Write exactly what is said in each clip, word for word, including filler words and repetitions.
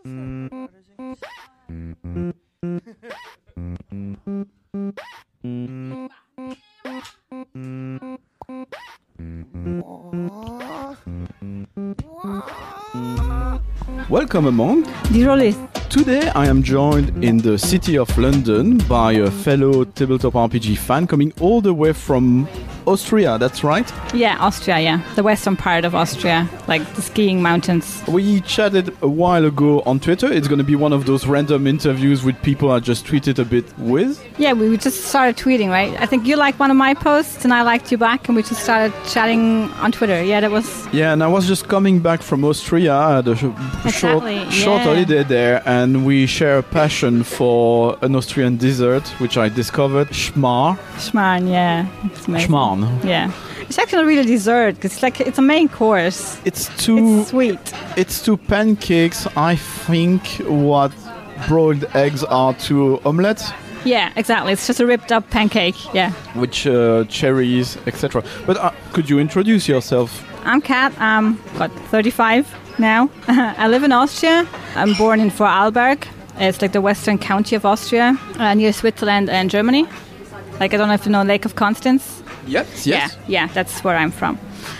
Welcome among the Rollies. Today I am joined in the city of London by a fellow tabletop R P G fan coming all the way from Austria, that's right? Yeah, Austria, yeah. The western part of Austria, like the skiing mountains. We chatted a while ago on Twitter. It's going to be one of those random interviews with people I just tweeted a bit with. Yeah, we just started tweeting, right? I think you liked one of my posts and I liked you back and we just started chatting on Twitter. Yeah, that was... Yeah, and I was just coming back from Austria. I had a sh- exactly, short, yeah. short holiday there, and we share a passion for an Austrian dessert, which I discovered, Schmarrn. Schmarrn, yeah. It's amazing. Schmarrn. Yeah. It's actually a real dessert because it's like it's a main course. It's two It's sweet. It's two pancakes, I think, what broiled eggs are to omelette. Yeah, exactly. It's just a ripped up pancake. Yeah. With uh, cherries, et cetera. But uh, could you introduce yourself? I'm Kat. I'm what, thirty-five now. I live in Austria. I'm born in Vorarlberg. It's like the western county of Austria, uh, near Switzerland and Germany. Like, I don't know if you know Lake of Constance. Yes, yes. Yeah, yeah, that's where I'm from.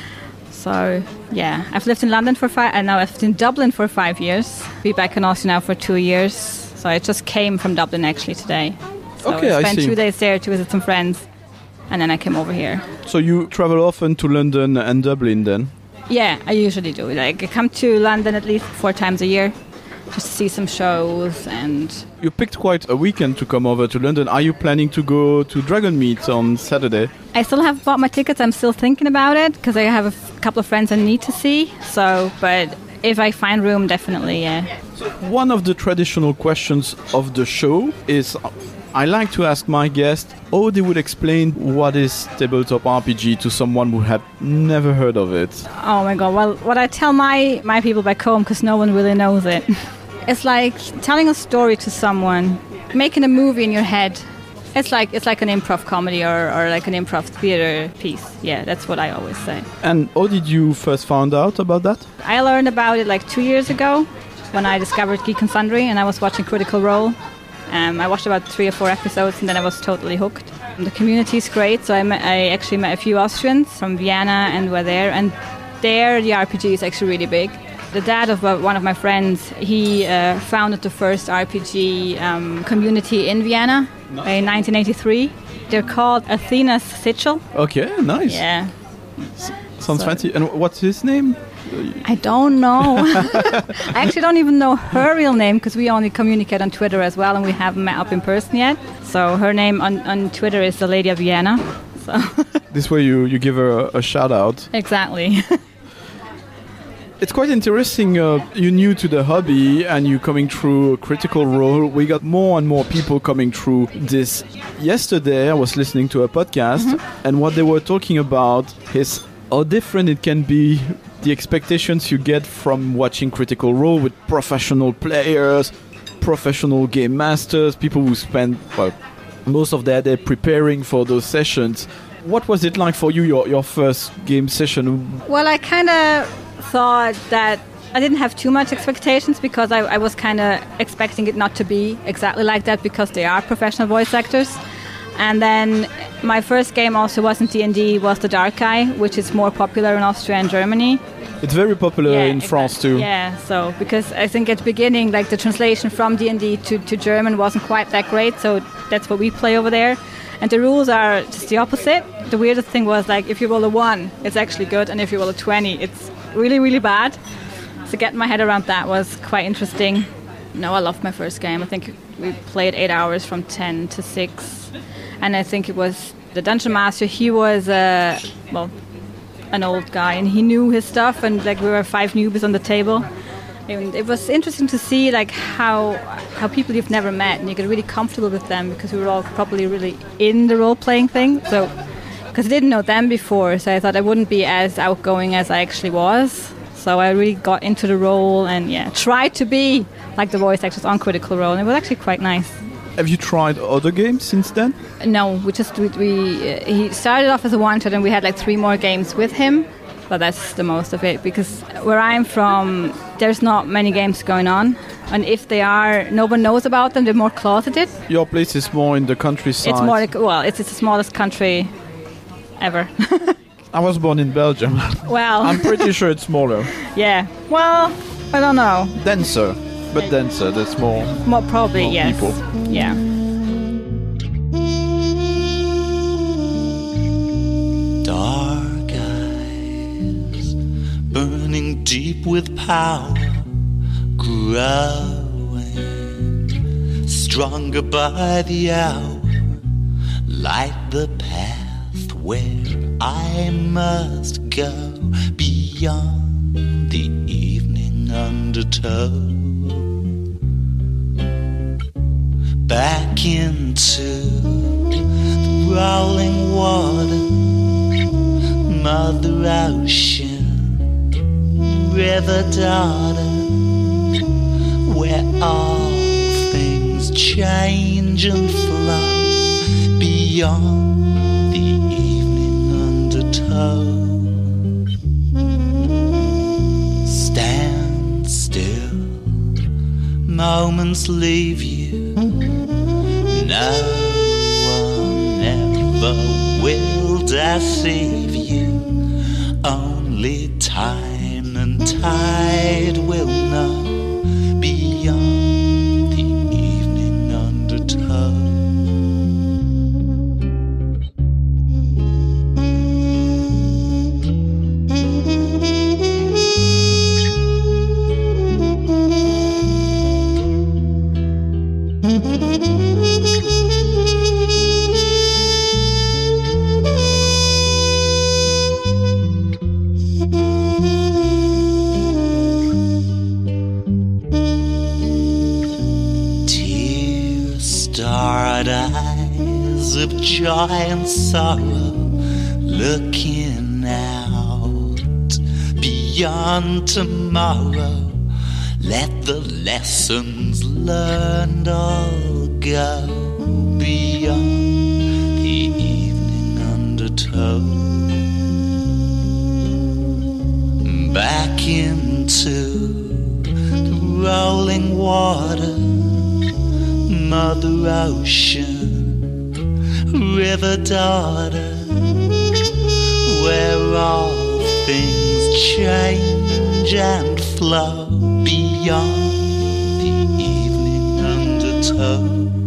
So, yeah, I've lived in London for five, and now I've lived in Dublin for five years. Be back in Austria now for two years. So I just came from Dublin actually today. So Okay, I I spent see. two days there to visit some friends, and then I came over here. So you travel often to London and Dublin then? Yeah, I usually do. Like, I come to London at least four times a year, just to see some shows. And You picked quite a weekend to come over to London. Are you planning to go to Dragonmeet on Saturday? I still have bought my tickets. I'm still thinking about it because I have a f- couple of friends I need to see. So, but if I find room, definitely, yeah. One of the traditional questions of the show is, I like to ask my guests how they would explain what is tabletop R P G to someone who had never heard of it. Oh my god. Well, what I tell my, my people back home, because no one really knows it, it's like telling a story to someone, making a movie in your head. It's like it's like an improv comedy or, or like an improv theater piece. Yeah, that's what I always say. And how did you first find out about that? I learned about it like two years ago when I discovered Geek and Sundry and I was watching Critical Role. Um, I watched about three or four episodes and then I was totally hooked. The community is great, so I, met, I actually met a few Austrians from Vienna and were there, and there the R P G is actually really big. The dad of uh, one of my friends, he uh, founded the first R P G um, community in Vienna in nineteen eighty-three. They're called Athena's Sigil. Okay, nice. Yeah. Sounds So- fancy. And what's his name? I don't know. I actually don't even know her real name because we only communicate on Twitter as well and we haven't met up in person yet. So her name on, on Twitter is the Lady of Vienna. So This way you, you give her a, a shout out. exactly. It's quite interesting. Uh, you're new to the hobby and you're coming through a Critical Role. We got more and more people coming through this. Yesterday I was listening to a podcast mm-hmm. and what they were talking about is how different it can be, the expectations you get from watching Critical Role with professional players, professional game masters, people who spend well, most of their day preparing for those sessions. What was it like for you, your, your first game session? Well, I kind of thought that I didn't have too much expectations because I, I was kind of expecting it not to be exactly like that because they are professional voice actors. And then my first game also wasn't D and D, was The Dark Eye, which is more popular in Austria and Germany. It's very popular Yeah, in exactly. France too. Yeah, so because I think at the beginning, like the translation from D and D to, to German wasn't quite that great, so that's what we play over there. And the rules are just the opposite. The weirdest thing was like if you roll a one, it's actually good, and if you roll a twenty, it's really, really bad. So getting my head around that was quite interesting. No, I loved my first game. I think we played eight hours from ten to six. And I think it was the Dungeon Master, he was, uh, well, an old guy, and he knew his stuff, and like we were five newbies on the table. And it was interesting to see like how how people you've never met, and you get really comfortable with them because we were all probably really in the role-playing thing. So, because I didn't know them before, so I thought I wouldn't be as outgoing as I actually was. So I really got into the role and yeah, tried to be like the voice actors on Critical Role, and it was actually quite nice. Have you tried other games since then? No, we just we, we uh, he started off as a one-shot, and we had like three more games with him. But that's the most of it because where I'm from, there's not many games going on. And if they are, no one knows about them. They're more closeted. Your place is more in the countryside. It's more like, well, it's, it's the smallest country ever. I was born in Belgium. Well, I'm pretty sure it's smaller. Yeah. Well, I don't know. Denser, but denser. That's more. More probably, more yes. people. Yeah. Dark eyes, burning deep with power, growing stronger by the hour, light the path where I must go beyond the evening undertow, back into the rolling water, Mother Ocean, river daughter, where all things change and flow beyond the evening undertow. Stand still, moments leave you, no one ever will deceive you, only time and tide will know beyond the evening undertow. Tear-starred eyes of joy and sorrow, looking out beyond tomorrow. Let the lessons learned all go beyond the evening undertow, back into the rolling water, Mother Ocean, river daughter, where all things change and flow beyond the evening undertow.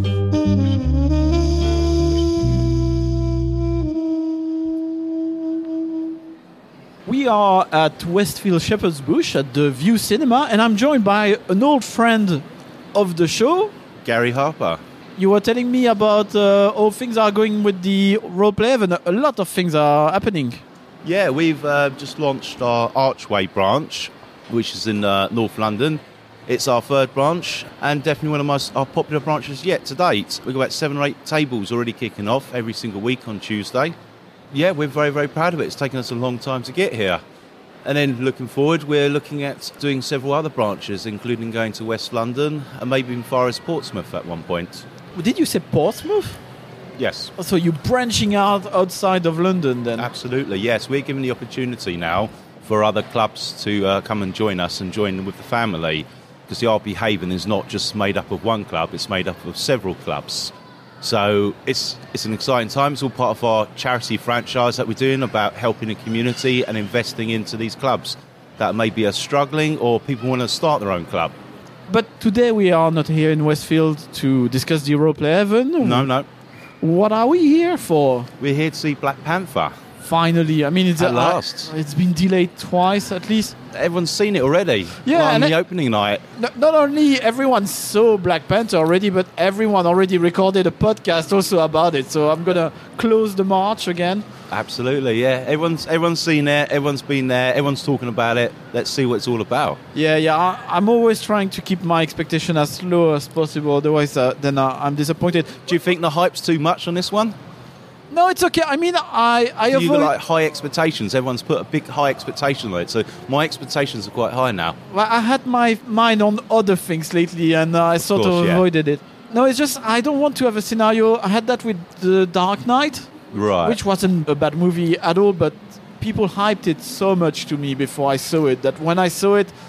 We are at Westfield Shepherd's Bush at the View Cinema, and I'm joined by an old friend of the show, Gary Harper. You were telling me about uh, how things are going with the Roleplay Heaven. A lot of things are happening. Yeah, we've uh, just launched our Archway branch, which is in uh, North London. It's our third branch and definitely one of my, our popular branches yet to date. We've got about seven or eight tables already kicking off every single week on Tuesday. Yeah, we're very, very proud of it. It's taken us a long time to get here. And then looking forward, we're looking at doing several other branches, including going to West London and maybe even far as Portsmouth at one point. Did you say Portsmouth? Yes. So you're branching out outside of London then? Absolutely, yes. We're given the opportunity now for other clubs to uh, come and join us and join with the family, because the R P Haven is not just made up of one club, it's made up of several clubs. So it's it's an exciting time. It's all part of our charity franchise that we're doing about helping the community and investing into these clubs that maybe are struggling or people want to start their own club. But today we are not here in Westfield to discuss the Roleplay Heaven. No, no. What are we here for? We're here to see Black Panther. Finally. I mean, it's At uh, last. It's been delayed twice at least. Everyone's seen it already. Yeah, on and the it- opening night. No, not only everyone saw Black Panther already, but everyone already recorded a podcast also about it. So I'm going to close the march again. Absolutely, yeah. Everyone's everyone's seen it. Everyone's been there. Everyone's talking about it. Let's see what it's all about. Yeah, yeah. I, I'm always trying to keep my expectation as low as possible. Otherwise, uh, then uh, I'm disappointed. Do you think the hype's too much on this one? No, it's okay. I mean, I, I You've avoid... got like high expectations. Everyone's put a big high expectation on it. So my expectations are quite high now. Well, I had my mind on other things lately, and uh, I sort of, course, yeah. avoided it. No, it's just I don't want to have a scenario. I had that with The Dark Knight, Right. which wasn't a bad movie at all, but people hyped it so much to me before I saw it that when I saw it,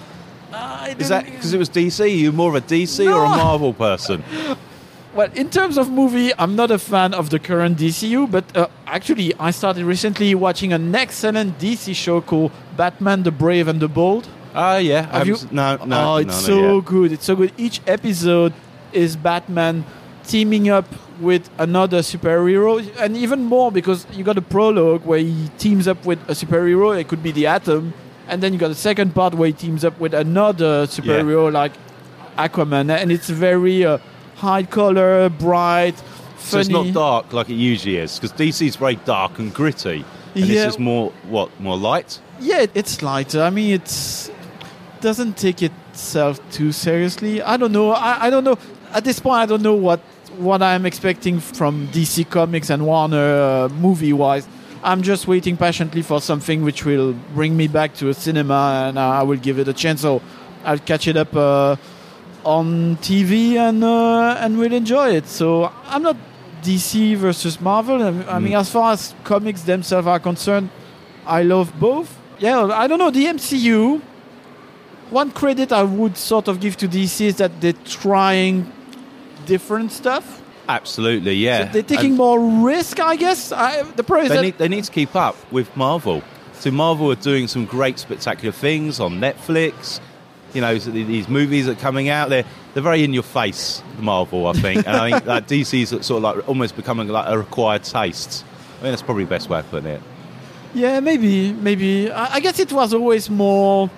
I Is that don't- because it was D C? Are you more of a D C or a No. Marvel person? Well, in terms of movie, I'm not a fan of the current D C U, but uh, actually, I started recently watching an excellent D C show called Batman: The Brave and the Bold. Oh yeah, Have you- no, no, oh, it's no, no, so yeah. good. It's so good. Each episode is Batman teaming up with another superhero, and even more because you got a prologue where he teams up with a superhero. It could be the Atom, and then you got a second part where he teams up with another superhero like Aquaman, and it's very uh, high color, bright, So it's funny. not dark like it usually is because D C is very dark and gritty, and Yeah. this is more what more light. Yeah, it's lighter. I mean, it's doesn't take itself too seriously. I don't know. I, I don't know. At this point, I don't know what what I'm expecting from D C Comics and Warner uh, movie-wise. I'm just waiting patiently for something which will bring me back to a cinema, and I will give it a chance. So I'll catch it up uh, on T V and uh, and we'll enjoy it. So I'm not D C versus Marvel. I, I mean, as far as comics themselves are concerned, I love both. Yeah, I don't know. The M C U, one credit I would sort of give to D C is that they're trying different stuff. Absolutely, yeah. So they're taking And more risk, I guess. I, the problem is They that need they need to keep up with Marvel. So Marvel are doing some great spectacular things on Netflix. You know, so these movies are coming out. They're they're very in your face, Marvel, I think. And I think like D C's sort of like almost becoming like a required taste. I mean, that's probably the best way of putting it. yeah, maybe, maybe. I, I guess it was always more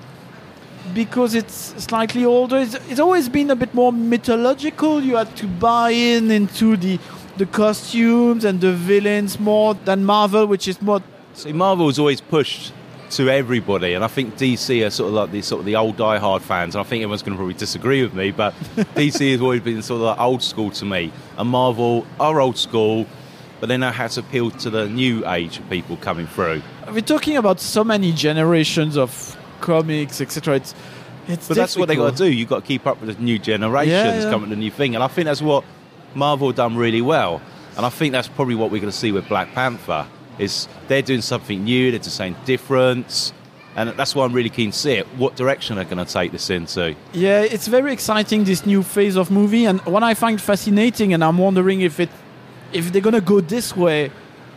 because it's slightly older. It's, it's always been a bit more mythological. You had to buy in into the the costumes and the villains more than Marvel, which is more. See, Marvel's always pushed to everybody, and I think D C are sort of like the sort of the old die-hard fans. And I think everyone's going to probably disagree with me, but D C has always been sort of like old school to me, and Marvel are old school, but they know how to appeal to the new age of people coming through. We're talking about so many generations of comics, et cetera. It's it's. But that's what they got to difficult. do. You've got to keep up with the new generations Yeah, yeah. coming to the new thing, and I think that's what Marvel done really well. And I think that's probably what we're going to see with Black Panther. Is they're doing something new, they're doing something different, and that's why I'm really keen to see it. What direction they're going to take this into? Yeah, it's very exciting, this new phase of movie, and what I find fascinating, and I'm wondering if it, if they're gonna go this way.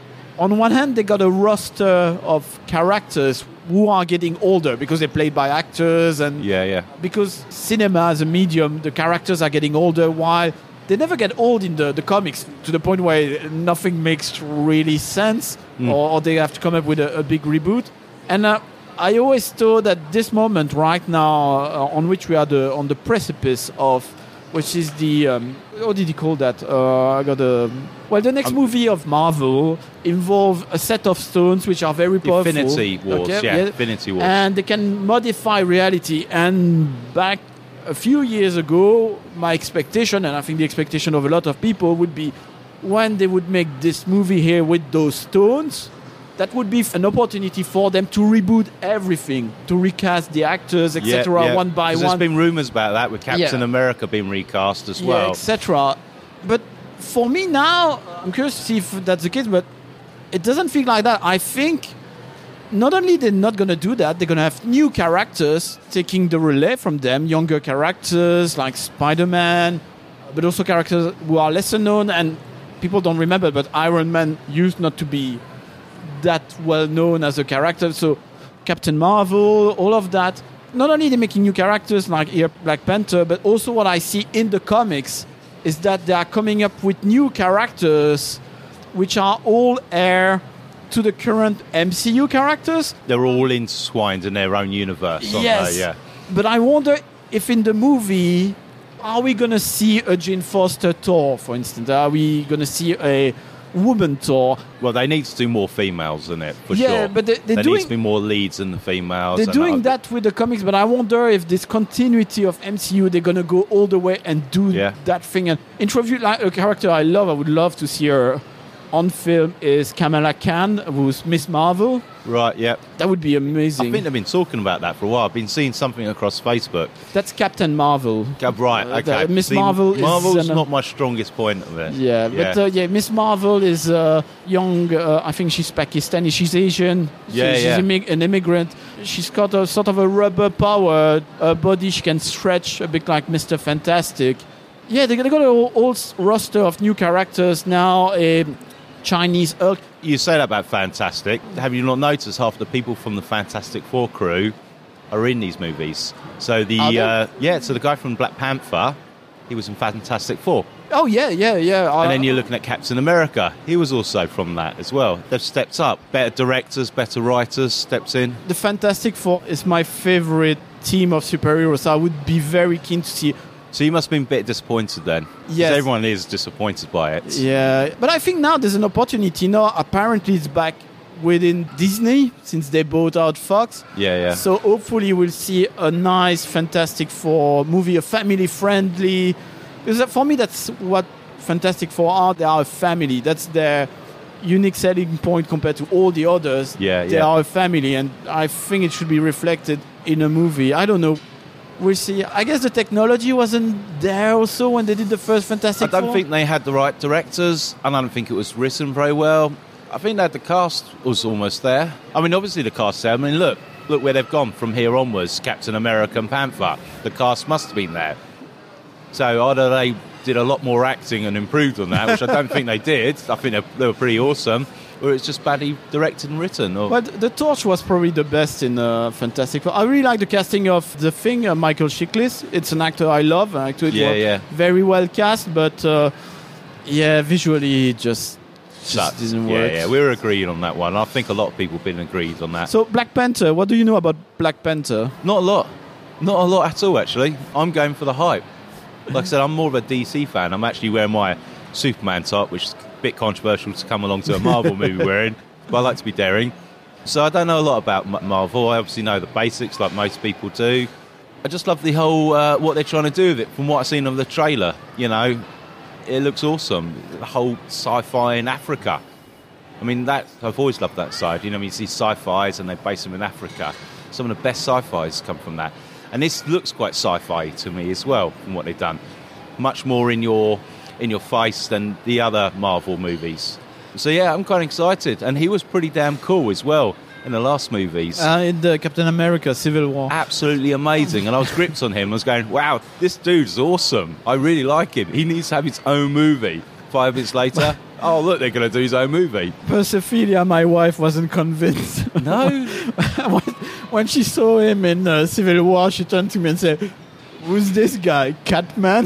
On one hand, they got a roster of characters who are getting older because they're played by actors, and Yeah, yeah. because cinema as a medium, the characters are getting older, while they never get old in the, the comics to the point where nothing makes really sense, Mm. or, or they have to come up with a, a big reboot. And uh, I always thought that this moment right now, uh, on which we are the, on the precipice of, which is the um, what did he call that? Uh, I got a well, the next Um, movie of Marvel involve a set of stones which are very powerful. Infinity Wars, Okay, yeah, Infinity Wars. and they can modify reality. And back a few years ago, my expectation, and I think the expectation of a lot of people, would be when they would make this movie here with those stones, that would be an opportunity for them to reboot everything, to recast the actors, et cetera, Yeah, yeah. one by 'Cause one. There's been rumours about that with Captain Yeah. America being recast as Yeah, well. et cetera. But for me now, I'm curious to see if that's the case, but it doesn't feel like that. I think not only they're not going to do that, they're going to have new characters taking the relay from them, younger characters like Spider-Man, but also characters who are lesser known and people don't remember, but Iron Man used not to be that well known as a character. So Captain Marvel, all of that. Not only they're making new characters like here Black Panther, but also what I see in the comics is that they are coming up with new characters which are all heir to the current M C U characters. They're all intertwined in their own universe, aren't Yes. they? Yeah. But I wonder if in the movie, are we going to see a Jane Foster Thor, for instance? Are we going to see a woman Thor? Well, they need to do more females in it, for Yeah, sure. but they- they're there doing- needs to be more leads than the females. They're and doing I- that with the comics, but I wonder if this continuity of M C U, they're going to go all the way and do Yeah. that thing. And introduce like a character I love, I would love to see her on film is Kamala Khan, who's Miss Marvel. Right, yeah. That would be amazing. I think they've been talking about that for a while. I've been seeing something across Facebook. That's Captain Marvel. Uh, right, Uh, okay. the- Miss See, Marvel is Marvel's an- not my strongest point of it. Yeah, but uh, yeah, Miss Marvel is uh, young. Uh, I think she's Pakistani. She's Asian. Yeah, she's yeah. Immig- an immigrant. She's got a sort of a rubber power. Her body she can stretch a bit like Mister Fantastic. Yeah, they they got a whole, whole s- roster of new characters now. A Chinese Hulk. You say that about Fantastic. Have you not noticed half the people from the Fantastic Four crew are in these movies? So the Are they? uh, yeah, so the guy from Black Panther, he was in Fantastic Four. Oh yeah, yeah, yeah. And Uh, then you're looking at Captain America. He was also from that as well. They've stepped up. Better directors, better writers stepped in. the Fantastic Four is my favorite team of superheroes. I would be very keen to see. So you must have been a bit disappointed then. 'Cause Yes. everyone is disappointed by it. Yeah, but I think now there's an opportunity. Now apparently it's back within Disney since they bought out Fox. Yeah, yeah. So hopefully we'll see a nice Fantastic Four movie, a family-friendly. Because for me, that's what Fantastic Four are. They are a family. That's their unique selling point compared to all the others. Yeah, They yeah. are a family, and I think it should be reflected in a movie. I don't know. We'll see. I guess the technology wasn't there also when they did the first I Fantastic don't Four. think they had the right directors, and I don't think it was written very well. I think that the cast was almost there. I mean, obviously the cast there. I mean, look, look where they've gone from here onwards. Captain America and Panther. The cast must have been there. So either they did a lot more acting and improved on that, which I don't think they did. I think they, they were pretty awesome. Or it's just badly directed and written. Or But the Torch was probably the best in uh, Fantastic Four. I really like the casting of the Thing, uh, Michael Chiklis. It's an actor I love. and I thought it Yeah, was yeah. very well cast, but uh, yeah, visually it just, just Sucks. didn't yeah, work. yeah, we were agreed on that one. I think a lot of people have been agreed on that. So Black Panther, what do you know about Black Panther? Not a lot. Not a lot at all, actually. I'm going for the hype. Like I said, I'm more of a D C fan. I'm actually wearing my Superman top, which is a bit controversial to come along to a Marvel movie wearing, but I like to be daring. So I don't know a lot about M- Marvel. I obviously know the basics, like most people do. I just love the whole, uh, what they're trying to do with it. From what I've seen of the trailer, you know, it looks awesome. The whole sci-fi in Africa. I mean, that I've always loved that side. You know, you see sci-fis and they base them in Africa. Some of the best sci-fis come from that. And this looks quite sci-fi to me as well, from what they've done. Much more in your in your face than the other Marvel movies. So yeah, I'm quite excited. And he was pretty damn cool as well in the last movies. Uh, in the Captain America Civil War. Absolutely amazing. And I was gripped on him. I was going, wow, this dude's awesome. I really like him. He needs to have his own movie. Five minutes later, oh, look, they're going to do his own movie. Persophilia, my wife, wasn't convinced. No. when, when she saw him in uh, Civil War, she turned to me and said, "Who's this guy, Catman?"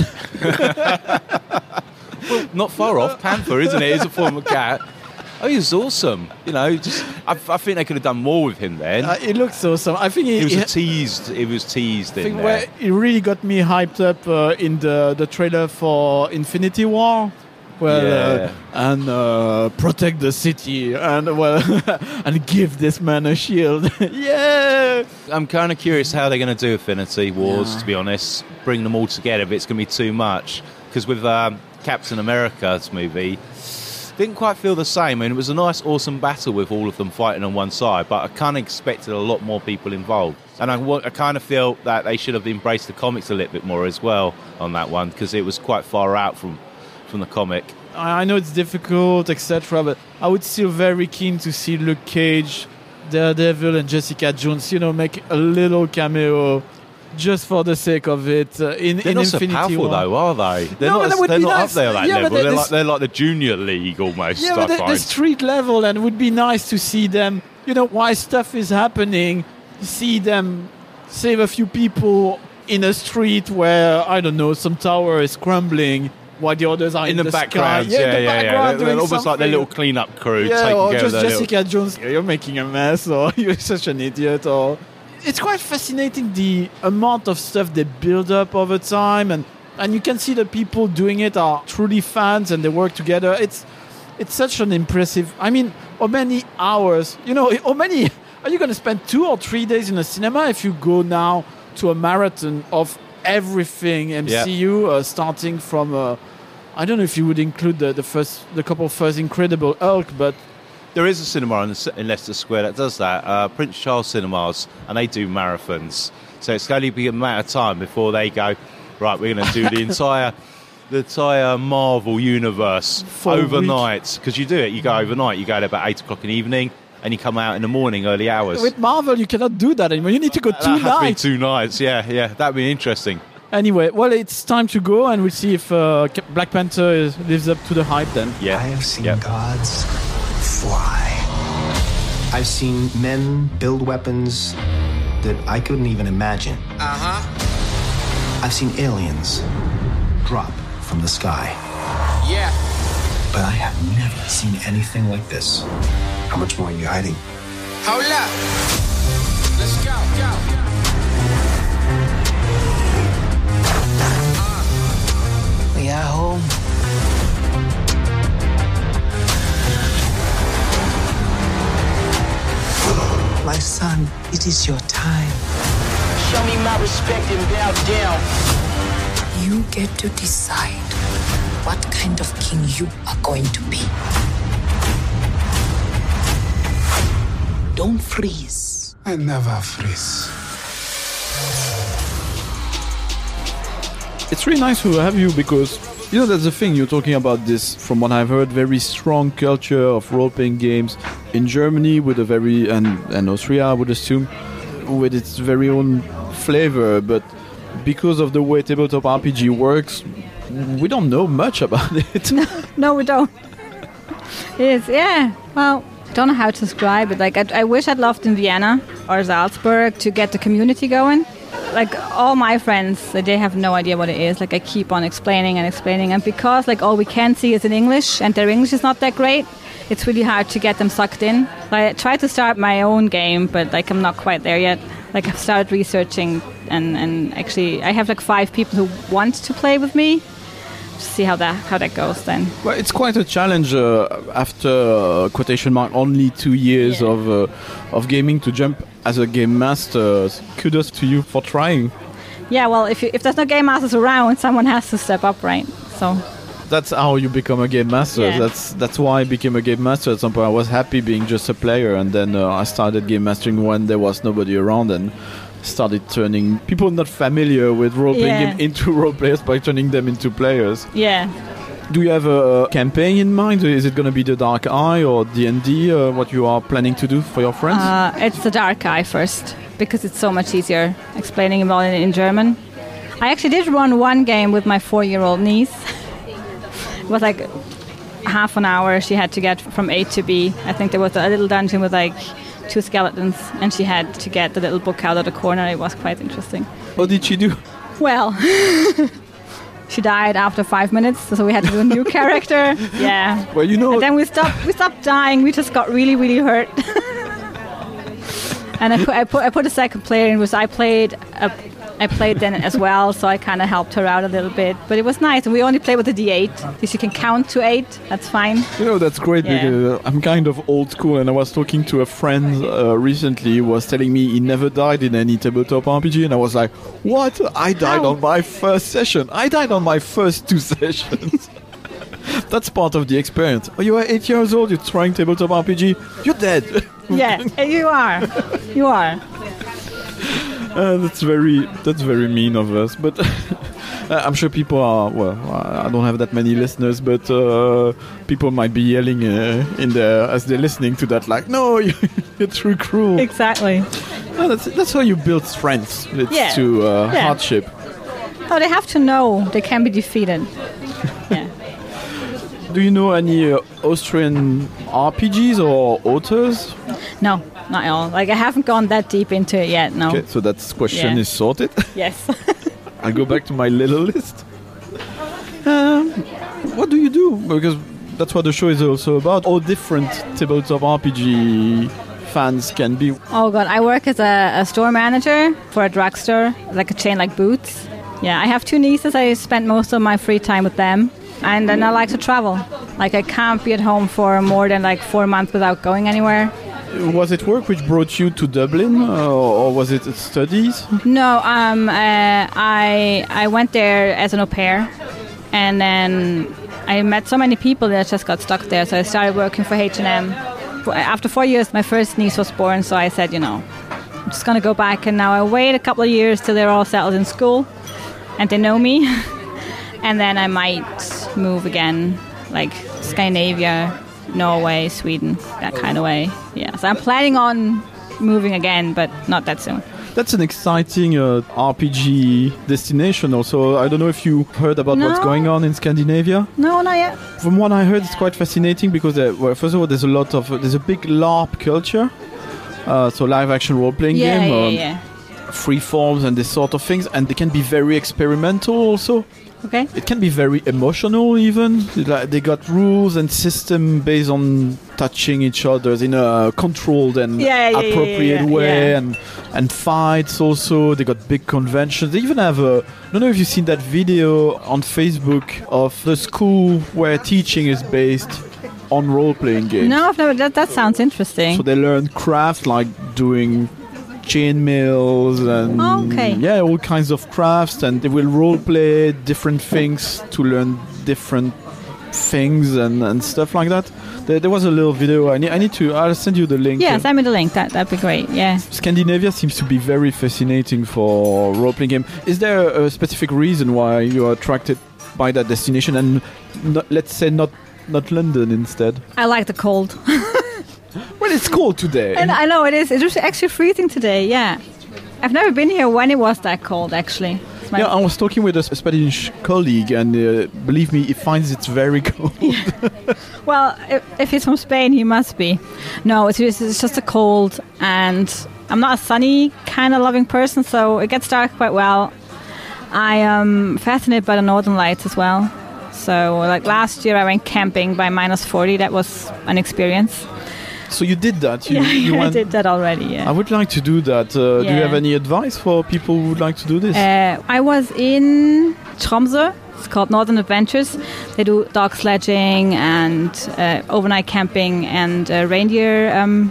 Not far off. Panther, isn't it? It's a form of cat. Oh, he was awesome. You know, just I, I think they could have done more with him then. Uh, it looks awesome. I think he, It was he- a teased. It was teased I in think there. where it really got me hyped up uh, in the, the trailer for Infinity War. Well, Yeah. uh, and uh, protect the city and well, and give this man a shield. Yeah. I'm kind of curious how they're going to do Infinity Wars. Yeah. To be honest, bring them all together. If it's going to be too much, because with um, Captain America's movie, didn't quite feel the same. I mean, it was a nice, awesome battle with all of them fighting on one side, but I kind of expected a lot more people involved. And I, wa- I kind of feel that they should have embraced the comics a little bit more as well on that one, because it was quite far out from from the comic. I I know it's difficult, et cetera, but I would still very keen to see Luke Cage, Daredevil, and Jessica Jones, you know, make a little cameo just for the sake of it. Uh, in They're in not so Infinity powerful War. though, are they? They're No, but not. that would They're be not nice. up there that Yeah, but level. they- They're this- like they're like the junior league almost. Yeah, I but the, the find. street level, and it would be nice to see them, you know, while stuff is happening, see them save a few people in a street where, I don't know, some tower is crumbling while the others are in, in the, sky. background, Yeah, yeah, in the yeah, yeah. background They're, they're doing almost like their something. little cleanup crew, Yeah, taking or care just of their Jessica little... Jones, you're making a mess, or you're such an idiot, or... It's quite fascinating, the amount of stuff they build up over time, and, and you can see the people doing it are truly fans, and they work together. It's it's such an impressive... I mean, how many hours, you know, how many... Are you going to spend two or three days in a cinema if you go now to a marathon of everything M C U, uh, starting from... Uh, I don't know if you would include the, the first, the couple first Incredible Hulk, but There is a cinema in, the, in Leicester Square that does that, uh, Prince Charles Cinemas, and they do marathons. So it's going to be a matter of time before they go, right, we're going to do the entire the entire Marvel universe For a overnight. Because you do it, you go overnight, you go at about eight o'clock in the evening, and you come out in the morning, early hours. with Marvel you cannot do that anymore. You need to go that two has to be nights. two nights, yeah, yeah, that'd be interesting. Anyway, well, it's time to go, and we'll see if uh, Cap- Black Panther is, lives up to the hype then. Yeah, I have seen yeah. gods fly. I've seen men build weapons that I couldn't even imagine. Uh-huh. I've seen aliens drop from the sky. Yeah. But I have never seen anything like this. How much more are you hiding? Hold up. Let's go, go. We are home. My son, it is your time. Show me my respect and bow down. You get to decide what kind of king you are going to be. Don't freeze. I never freeze. It's really nice to have you because, you know, that's the thing, you're talking about this, from what I've heard, very strong culture of role-playing games in Germany with a very, and, and Austria I would assume, with its very own flavor, but because of the way tabletop R P G works, we don't know much about it. No, we don't. It is, yeah. Well, I don't know how to describe it. Like, I, I wish I'd loved in Vienna or Salzburg to get the community going. Like, all my friends, they have no idea what it is. Like, I keep on explaining and explaining. And because, like, all we can see is in English, and their English is not that great, it's really hard to get them sucked in. I tried to start my own game, but, like, I'm not quite there yet. Like, I've started researching, and, and actually, I have, like, five people who want to play with me. Just see how that how that goes then. Well, it's quite a challenge uh, after uh, quotation mark only two years Yeah. of uh, of gaming to jump as a game master. Kudos to you for trying. Yeah, well, if you, if there's no game masters around, someone has to step up, right? So, That's how you become a game master. Yeah. That's that's why I became a game master at some point. I was happy being just a player, and then uh, I started game mastering when there was nobody around, and started turning people not familiar with role-playing Yeah. game into role players by turning them into players. yeah. Do you have a campaign in mind? Is it going to be the Dark Eye or D and D? Uh, what you are planning to do for your friends? Uh, it's the Dark Eye first, because it's so much easier explaining about it in German. I actually did run one game with my four-year-old niece. It was like half an hour she had to get from A to B. I think there was a little dungeon with like two skeletons, and she had to get the little book out of the corner. It was quite interesting. What did she do? Well, she died after five minutes, so we had to do a new character. Yeah. Well, you know, And then we stopped. We stopped dying. We just got really, really hurt. And I put, I put, I put a second player in, which I played. A, I played then as well, so I kind of helped her out a little bit. But it was nice. And we only played with the D eight, so she can count to eight. That's fine. You know, that's great Yeah. because uh, I'm kind of old school, and I was talking to a friend uh, recently who was telling me he never died in any tabletop R P G, and I was like, what? I died How? on my first session. I died on my first two sessions. That's part of the experience. Oh, you are eight years old, you're trying tabletop R P G, you're dead. Yeah, and you are. You are. Uh, that's very that's very mean of us, but uh, I'm sure people are. Well, I don't have that many listeners, but uh, people might be yelling uh, in there as they're listening to that, like, "No, you- you're too cruel." Exactly. No, that's that's how you build strength. It's Yeah. to uh, Yeah. hardship. Oh, they have to know they can be defeated. Yeah. Do you know any uh, Austrian R P Gs or authors? No, not at all. Like, I haven't gone that deep into it yet. No. Okay, so that question Yeah. is sorted. Yes. I'll go back to my little list. Um, what do you do? Because that's what the show is also about. All different tabletop R P G fans can be. Oh god, I work as a, a store manager for a drugstore, like a chain like Boots. Yeah, I have two nieces. I spend most of my free time with them, and then I like to travel. Like, I can't be at home for more than like four months without going anywhere. Was it work which brought you to Dublin, uh, or was it studies? No, um, uh, I I went there as an au pair, and then I met so many people that just got stuck there. So I started working for H and M. After four years, my first niece was born. So I said, you know, I'm just going to go back. And now I wait a couple of years till they're all settled in school and they know me. And then I might move again, like Scandinavia, Norway, Sweden, that kind of way. Yeah, so I'm planning on moving again, but not that soon. That's an exciting uh, R P G destination also. I don't know if you heard about No. what's going on in Scandinavia. No, not yet. From what I heard, it's quite fascinating because, uh, well, first of all, there's a lot of, uh, there's a big LARP culture. Uh, so live action role-playing Yeah, game. yeah, um, yeah. Free forms and this sort of things. And they can be very experimental also. Okay. It can be very emotional even. Like, they got rules and system based on touching each other in a controlled and Yeah, yeah, yeah, appropriate yeah, way, yeah. and and fights also. They got big conventions. They even have a, I don't know if you've seen that video on Facebook of the school where teaching is based on role-playing games. No, I've never. That that sounds interesting. So they learn craft like doing chain mills and Oh, okay. yeah, all kinds of crafts, and they will role play different things to learn different things and, and stuff like that. There, there was a little video. I need, I need to. I'll send you the link. Yeah, send me the link. That that'd be great. Yeah. Scandinavia seems to be very fascinating for role-playing game. Is there a specific reason why you are attracted by that destination, and not, let's say not not London instead? I like the cold. Well, it's cold today. And I know it is. It was actually freezing today. Yeah. I've never been here when it was that cold. Actually. It's my- Yeah, I was talking with a Spanish colleague, and uh, believe me, he finds it very cold. Well, if, if he's from Spain, he must be. No, it's just, it's just a cold, and I'm not a sunny kind of loving person, so it gets dark quite well. I am fascinated by the northern lights as well. So, like last year, I went camping by minus forty. That was an experience. So you did that. You, Yeah, you I went, did that already. Yeah. I would like to do that. Uh, Do you Yeah. have any advice for people who would like to do this? Uh, I was in Tromsø. It's called Northern Adventures. They do dog sledging and uh, overnight camping and uh, reindeer. Um,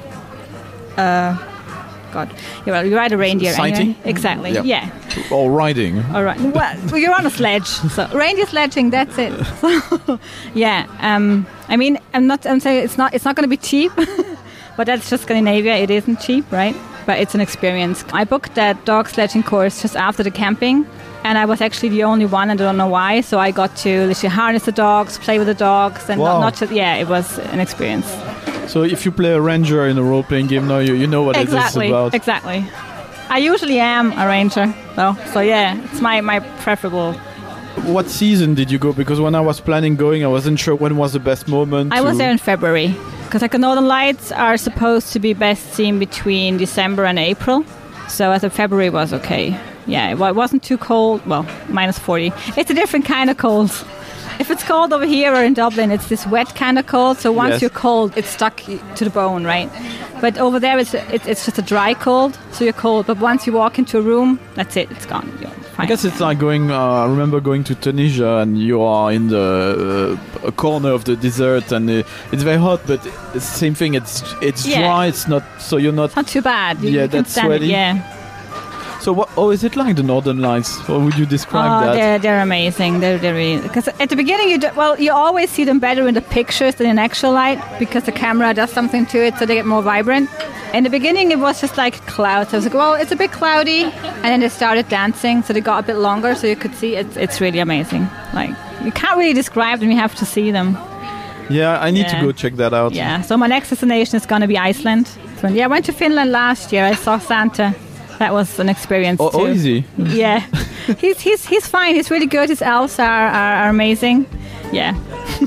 uh, God, you ride- you ride a reindeer. Sighting? Anyway. Exactly. Yeah. Yeah. Or riding? All right. Well, you're on a sledge. So reindeer sledging. That's it. So, yeah. Um, I mean, I'm not. I'm saying it's not. It's not going to be cheap. But that's just Scandinavia. It isn't cheap, right? But it's an experience. I booked that dog sledging course just after the camping, and I was actually the only one, and I don't know why. So I got to literally harness the dogs, play with the dogs, and Wow. not, not just, yeah, it was an experience. So if you play a ranger in a role-playing game now, you, you know what Exactly, it is about. exactly. I usually am a ranger, though. So yeah, it's my, my preferable. What season did you go? Because when I was planning going, I wasn't sure when was the best moment. I was to- there in February, because like the Northern Lights are supposed to be best seen between December and April. So I thought February was okay. Yeah, it wa- it wasn't too cold. Well, minus forty. It's a different kind of cold. If it's cold over here or in Dublin, it's this wet kind of cold. So once Yes. you're cold, it's stuck to the bone, right? But over there, it's, it's it's just a dry cold. So you're cold. But once you walk into a room, that's it. It's gone. You're fine. I guess it's like going. Uh, I remember going to Tunisia, and you are in the uh, a corner of the desert, and uh, it's very hot. But it's the same thing. It's it's Yeah. dry. It's not. So you're not. Not too bad. You, Yeah, you can that's stand it, sweaty. Yeah. So what? Oh, is it like the Northern Lights? How would you describe Oh, that? they're they're amazing. They're they're really, because at the beginning you do, well you always see them better in the pictures than in actual light because the camera does something to it so they get more vibrant. In the beginning it was just like clouds. I was like, well, it's a bit cloudy, and then they started dancing, so they got a bit longer, so you could see it's it's really amazing. Like you can't really describe them; you have to see them. Yeah, I need Yeah. to go check that out. Yeah. So my next destination is going to be Iceland. So, yeah, I went to Finland last year. I saw Santa. That was an experience Oh, too. oh, is he? Yeah, he's he's he's fine. He's really good. His elves are, are, are amazing. Yeah.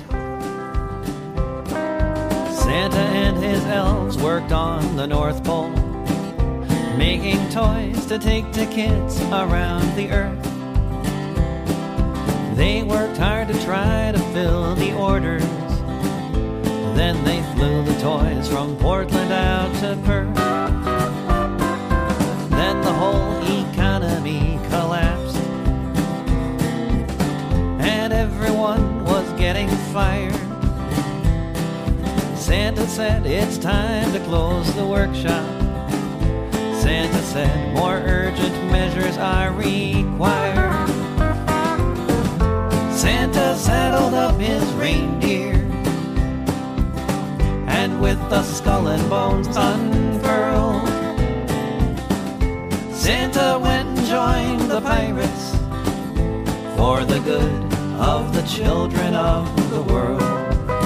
Santa and his elves worked on the North Pole, making toys to take to kids around the earth. They worked hard to try to fill the orders. Then they flew the toys from Portland out to Perth. Then the whole economy collapsed, and everyone was getting fired. Santa said it's time to close the workshop. Santa said more urgent measures are required. Santa saddled up his the skull and bones unfurled, Santa went and joined the pirates for the good of the children of the world.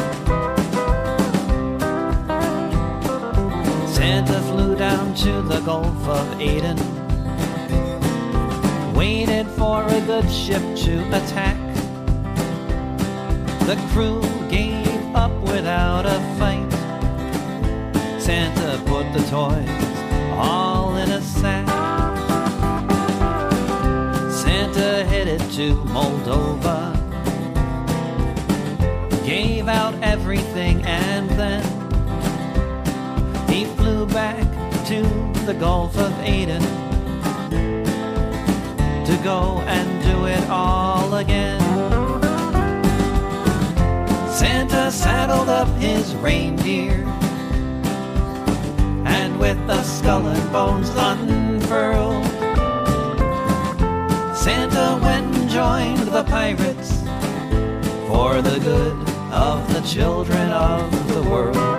Santa flew down to the Gulf of Aden, waited for a good ship to attack. The crew gave up without a fight. Santa put the toys all in a sack. Santa headed to Moldova, gave out everything, and then he flew back to the Gulf of Aden to go and do it all again. Santa saddled up his reindeer, and with the skull and bones unfurled, Santa went and joined the pirates for the good of the children of the world.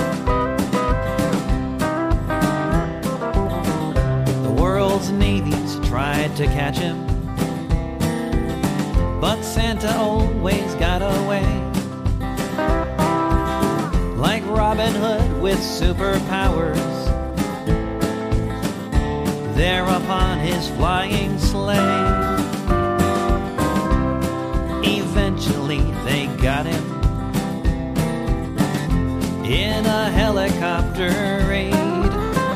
The world's navies tried to catch him, but Santa always got away. Like Robin Hood with superpowers, there upon his flying sleigh. Eventually they got him in a helicopter raid,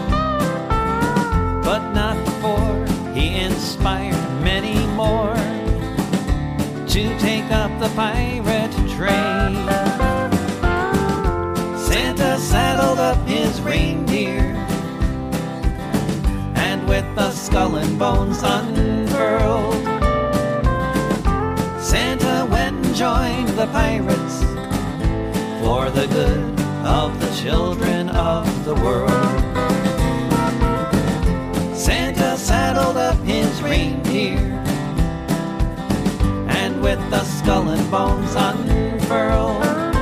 but not before he inspired many more to take up the pirate trade. Santa saddled up his reindeer, and with the skull and bones unfurled, Santa went and joined the pirates for the good of the children of the world. Santa saddled up his reindeer, and with the skull and bones unfurled,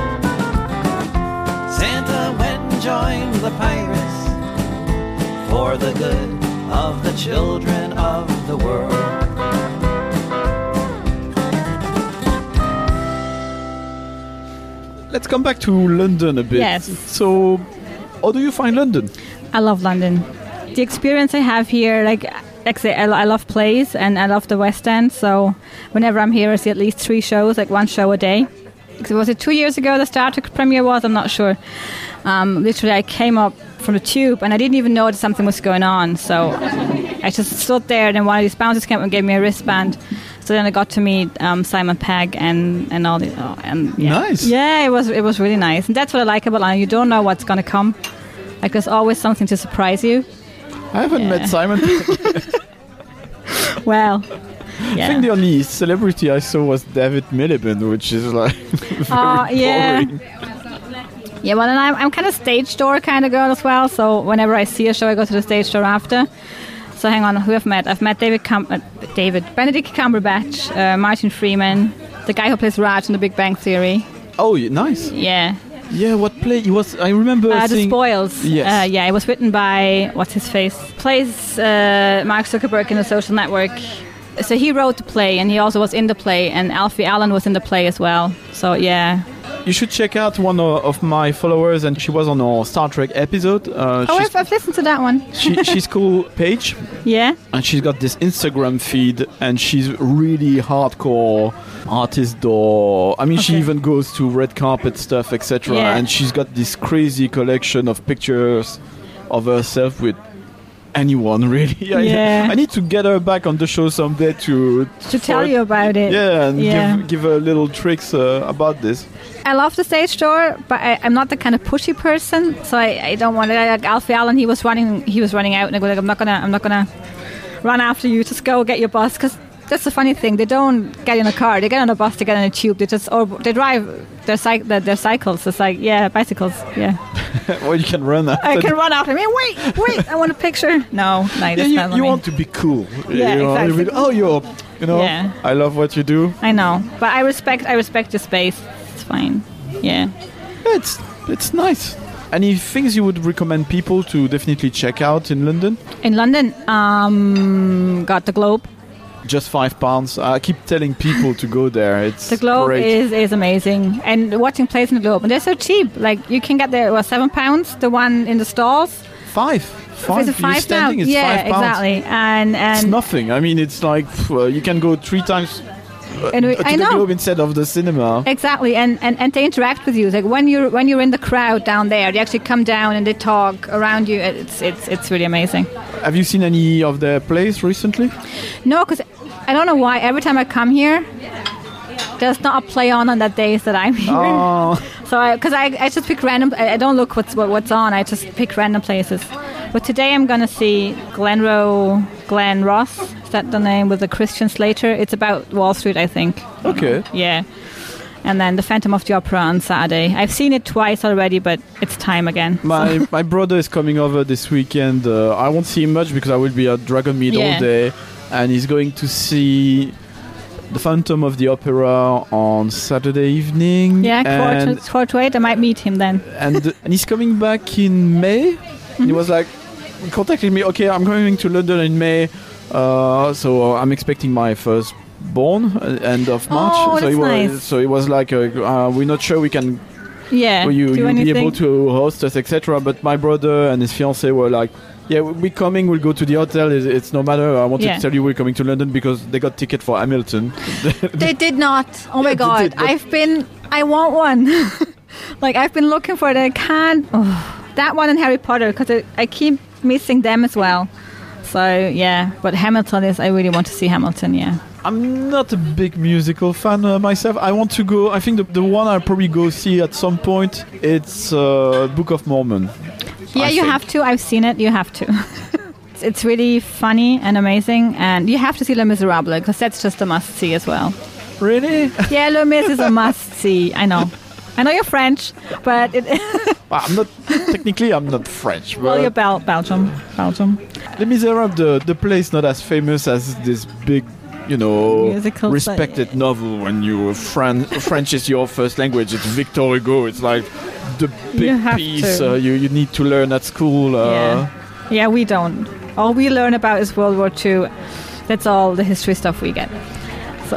Santa went and joined the pirates for the good of the children of the world. Let's come back to London a bit. Yes. So, how do you find London? I love London. The experience I have here, like, like I say, I, I love plays and I love the West End. So whenever I'm here, I see at least three shows, like one show a day. Was it two years ago the Star Trek premiere was? I'm not sure. Um, literally, I came up from the tube and I didn't even know that something was going on. So I just stood there, and then one of these bouncers came up and gave me a wristband. So then I got to meet um, Simon Pegg and, and all the oh, and yeah. Nice. Yeah, it was it was really nice, and that's what I like about London. You don't know what's going to come. Like, there's always something to surprise you. I haven't Yeah. met Simon. Well, yeah. I think the only celebrity I saw was David Miliband, which is like very Oh, yeah. boring. Yeah, well, and I'm, I'm kind of stage door kind of girl as well. So whenever I see a show, I go to the stage door after. So hang on, who have met? I've met David, Cum- uh, David Benedict Cumberbatch, uh, Martin Freeman, the guy who plays Raj in The Big Bang Theory. Oh, yeah, nice. Yeah, Yeah, what play? He was. I remember uh, The seeing. Spoils. Yes. Uh, yeah, it was written by what's his face? Plays uh, Mark Zuckerberg in The Social Network. So he wrote the play, and he also was in the play, and Alfie Allen was in the play as well. So yeah. You should check out one o- of my followers, and she was on our Star Trek episode. Uh, Oh, she's, I've, I've listened to that one. she, she's called Paige, Yeah. and she's got this Instagram feed, and she's really hardcore artist door. I mean, she Okay. even goes to red carpet stuff, et cetera. Yeah. And she's got this crazy collection of pictures of herself with anyone, really. I- Yeah. I need to get her back on the show someday to To tell for- you about it. Yeah, and Yeah. Give, give her little tricks uh, about this. I love the stage door, but I, I'm not the kind of pushy person, so I, I don't want to. Like Alfie Allen, he was running, he was running out, and I go like, I'm not gonna, I'm not gonna run after you. Just go get your bus, because that's the funny thing. They don't get in a car; they get on a bus, they get on a tube. They just or they drive their cyc- their, their cycles. It's like yeah, bicycles. Yeah, Well, you can run after I can them. run after me. Wait, wait, I want a picture. No, no, Yeah, that's you, not you me. want to be cool. Yeah, you know, exactly. you be- oh, you're, you know, Yeah. I love what you do. I know, but I respect, I respect your space. It's fine. Yeah. It's it's nice. Any things you would recommend people to definitely check out in London? In London, um, got the Globe. Just five pounds. I keep telling people to go there. It's The Globe great. is, is amazing. And watching plays in the Globe. And they're so cheap. Like, you can get the, what, seven pounds? The one in the stalls? Five. Five. Is it You're five standing, now? it's yeah, five pounds. exactly. And, It's and nothing. I mean, it's like pff, uh, you can go three times uh, And we- to I the know. Globe instead of the cinema. Exactly, and, and, and they interact with you. Like when you're when you're in the crowd down there, they actually come down and they talk around you. It's it's it's really amazing. Have you seen any of their plays recently? No, because I don't know why. Every time I come here, there's not a play on on that days that I'm here. Oh, So I because I, I just pick random. I I don't look what's what, what's on. I just pick random places. But today I'm gonna see Glenroe Glen Ross. Is that the name with the Christian Slater? It's about Wall Street, I think. okay. Yeah. And then the Phantom of the Opera on Saturday. I've seen it twice already, but it's time again. My my brother is coming over this weekend. Uh, I won't see him much because I will be at Dragonmead Yeah. all day, and he's going to see the Phantom of the Opera on Saturday evening. Yeah, quarter, and quarter to eight. I might meet him then. and and he's coming back in May. And he was like, he contacted me. Okay, I'm going to London in May, uh, so I'm expecting my first born uh, end of March. Oh, so that's he was, nice. so it was like, uh, uh, we're not sure we can. Yeah, Will you do you'll anything. be able to host us, et cetera. But my brother and his fiance were like, yeah, we're coming. We'll go to the hotel. It's, it's no matter. I wanted Yeah. to tell you we're coming to London because they got ticket for Hamilton. They did not. Oh my Yeah, they god! did, but- I've been. I want one. Like I've been looking for it. I can't. Oh, that one and Harry Potter because I, I keep missing them as well. So yeah, but Hamilton is. I really want to see Hamilton. Yeah. I'm not a big musical fan uh, myself. I want to go. I think the, the one I'll probably go see at some point. It's uh, Book of Mormon. Yeah, I you think. have to. I've seen it. You have to. It's- it's really funny and amazing, and you have to see Les Miserables because that's just a must see as well. Really? Yeah, Les Mis is a must see. I know. I know you're French, but it, Well, I'm not technically. I'm not French. well, But you're Bel- Belgium. Belgium. Les Miserables, the the play is not as famous as this big, you know, Musical respected novel. When you Fran- French is your first language, it's Victor Hugo. It's like the big You have piece to. uh, you you need to learn at school. Uh, Yeah. Yeah, we don't. All we learn about is World War Two. That's all the history stuff we get. So.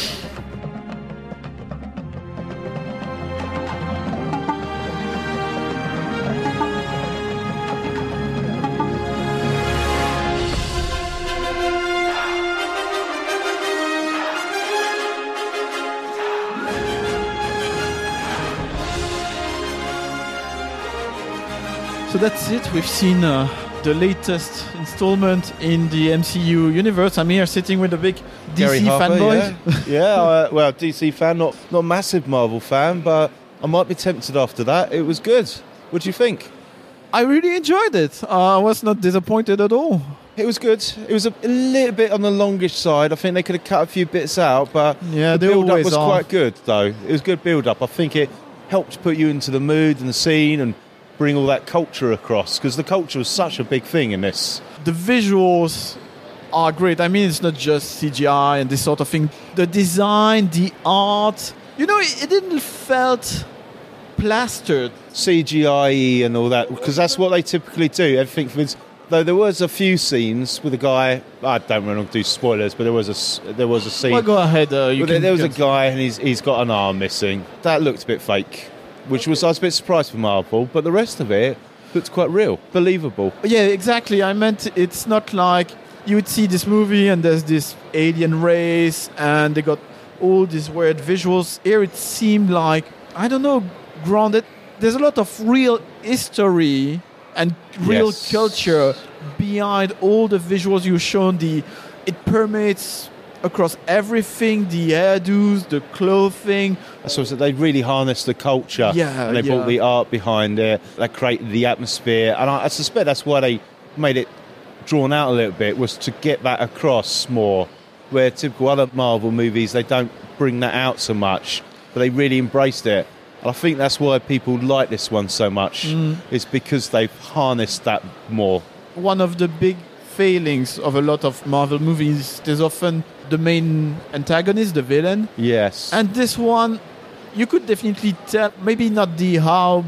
So that's it. We've seen uh, the latest installment in the M C U universe. I'm here sitting with a big D Gary C Harper, fanboy. Yeah, yeah uh, well, D C fan, not not a massive Marvel fan, but I might be tempted after that. It was good. What do you think? I really enjoyed it. Uh, I was not disappointed at all. It was good. It was a, a little bit on the longish side. I think they could have cut a few bits out, but Yeah, the they build-up always was are. quite good, though. It was good build-up. I think it helped put you into the mood and the scene and bring all that culture across, because the culture was such a big thing in this. The visuals are great. I mean, it's not just C G I and this sort of thing. The design, the art, you know, it, it didn't felt plastered. C G I and all that, because that's what they typically do. Everything from this, though there was a few scenes with a guy. I don't want to do spoilers, but there was a s- there was a scene. Well, go ahead. Uh, you Well, there, can there was a get- guy and he's he's got an arm missing. That looked a bit fake, which was I was a bit surprised for Marvel, but the rest of it looked quite real, believable. Yeah, exactly. I meant it's not like you would see this movie and there's this alien race and they got all these weird visuals. Here it seemed like, I don't know, grounded. There's a lot of real history and real Yes. culture behind all the visuals you've shown. The it permeates across everything, the hairdos, the clothing. So it's that they really harnessed the culture, Yeah, and they yeah. brought the art behind it. They created the atmosphere, and I, I suspect that's why they made it drawn out a little bit, was to get that across more. Where typical other Marvel movies, they don't bring that out so much, but they really embraced it. And I think that's why people like this one so much. Mm. It's because they've harnessed that more. One of the big failings of a lot of Marvel movies, there's often the main antagonist, the villain. Yes. And this one, you could definitely tell, maybe not the how, but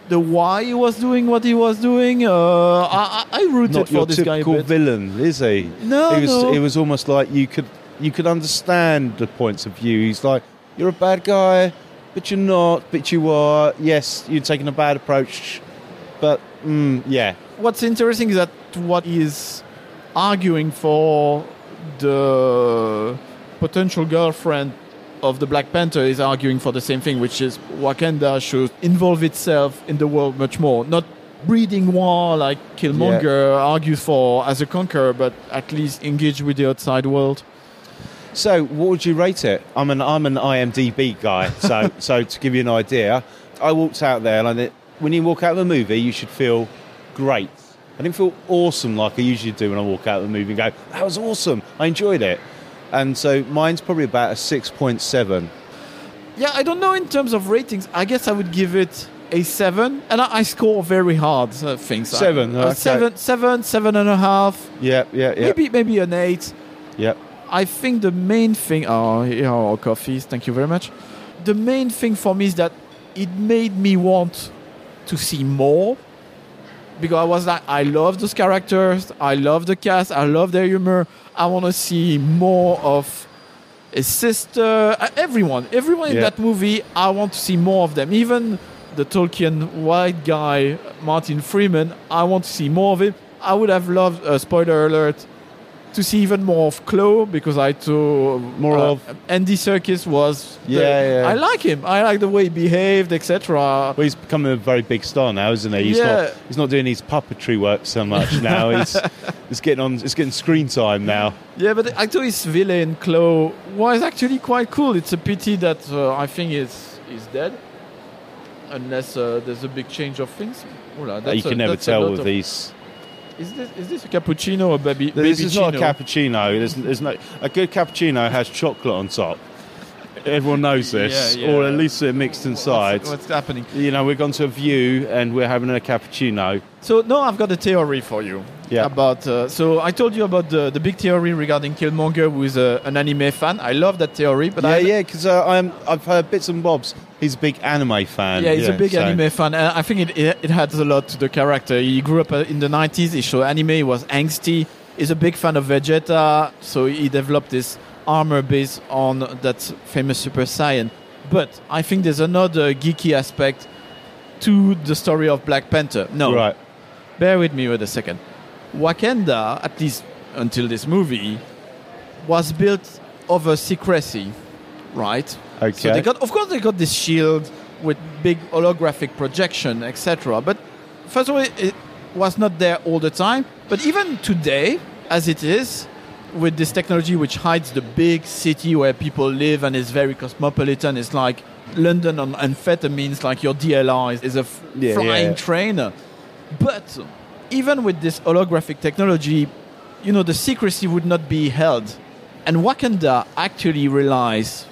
the why he was doing what he was doing. Uh, I, I I rooted Not for your this guy a typical bit. villain, is he? No, It was. no. It was almost like you could you could understand the points of view. He's like, you're a bad guy, but you're not. But you are. Yes, you're taking a bad approach, but mm, yeah. What's interesting is that what he's arguing for, the potential girlfriend of the Black Panther is arguing for the same thing, which is Wakanda should involve itself in the world much more. Not breeding war like Killmonger argues for as a conqueror, but at least engage with the outside world. So, what would you rate it? I'm an I'm an I M D B guy, so so to give you an idea, I walked out there and I did, when you walk out of a movie, you should feel great. I didn't feel awesome like I usually do when I walk out of the movie and go, that was awesome, I enjoyed it. And so mine's probably about a six point seven. Yeah, I don't know in terms of ratings. I guess I would give it a seven, and I, I score very hard uh, things. Seven, uh, okay. seven, seven, seven and a half. Yeah, yeah, yeah. Maybe maybe an eight. Yeah. I think the main thing. Oh, here are our coffees. Thank you very much. The main thing for me is that it made me want to see more. Because I was like, I love those characters, I love the cast, I love their humor. I want to see more of his sister, uh, everyone, everyone in Yeah. that movie. I want to see more of them. Even the Tolkien white guy, Martin Freeman. I want to see more of him. I would have loved, uh, spoiler alert, to see even more of Chloe, because I thought More uh, of- Andy Serkis was. the- Yeah, yeah. I like him. I like the way he behaved, et cetera. Well, he's become a very big star now, isn't he? He's Yeah. not he's not doing his puppetry work so much now. He's it's getting on it's getting screen time now. Yeah, but I thought his villain, Chloe, was actually quite cool. It's a pity that uh, I think he's, he's dead. Unless uh, there's a big change of things. Oula, you that's can a, never that's a tell lot with of- these. Is this, is this a cappuccino or baby? This is not a babychino? cappuccino. There's, there's no a good cappuccino has chocolate on top. Everyone knows this, Yeah, yeah. or at least they're mixed inside. What's, what's happening? You know, we've gone to a View and we're having a cappuccino. So now I've got a theory for you. Yeah. About uh, so I told you about the, the big theory regarding Killmonger, who is a, an anime fan. I love that theory, but yeah, I yeah, because uh, I'm I've heard bits and bobs. He's a big anime fan. Yeah, he's a big so- anime fan. And I think it, it it adds a lot to the character. He grew up uh, in the nineties. He showed anime. He was angsty. He's a big fan of Vegeta, so he developed this armor based on that famous Super Saiyan. But I think there's another geeky aspect to the story of Black Panther. No, Right. bear with me with a second. Wakanda, at least until this movie, was built over secrecy, right? Okay. So they got, of course, they got this shield with big holographic projection, et cetera. But first of all, it was not there all the time. But even today, as it is, with this technology which hides the big city where people live and is very cosmopolitan, it's like London on amphetamines, like your D L R is, is a f- Yeah, flying yeah. train. But even with this holographic technology, you know, the secrecy would not be held. And Wakanda actually relies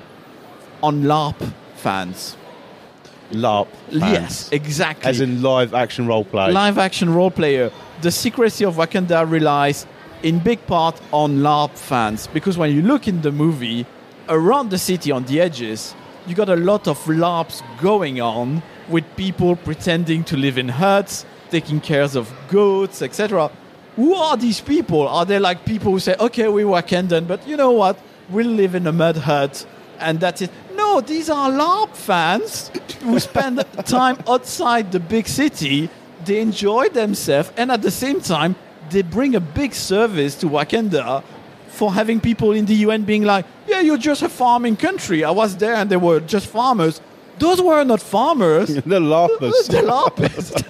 on LARP fans. LARP fans. Yes, exactly. As in live action role play. Live action role player. The secrecy of Wakanda relies in big part on LARP fans, because when you look in the movie, around the city on the edges, you got a lot of LARPs going on with people pretending to live in huts, taking care of goats, et cetera. Who are these people? Are they like people who say, okay, we're Wakandan, but you know what? We'll live in a mud hut and that's it. No, these are LARP fans who spend time outside the big city. They enjoy themselves, and at the same time, they bring a big service to Wakanda for having people in the U N being like, yeah, you're just a farming country. I was there and they were just farmers. Those were not farmers. The LARPers. The LARPers.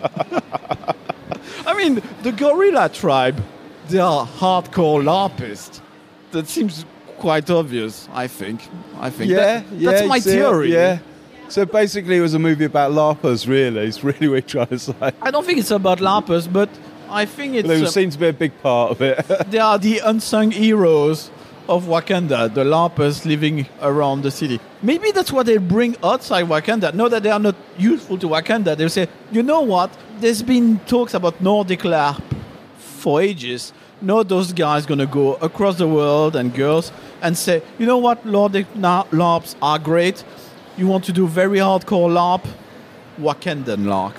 I mean, the gorilla tribe, they are hardcore LARPists. That seems quite obvious, I think. I think. Yeah, That- yeah. That's my you see it, theory. Yeah. So basically, it was a movie about LARPers. Really, it's really what you're trying to say. I don't think it's about LARPers, but I think it's... There uh, seems to be a big part of it. they are the unsung heroes of Wakanda, the LARPers living around the city. Maybe that's what they bring outside Wakanda. Not that they are not useful to Wakanda. They'll say, you know what? There's been talks about Nordic LARP for ages. No, those guys going to go across the world and girls and say, you know what? Nordic na- LARPs are great. You want to do very hardcore LARP? Wakandan LARP.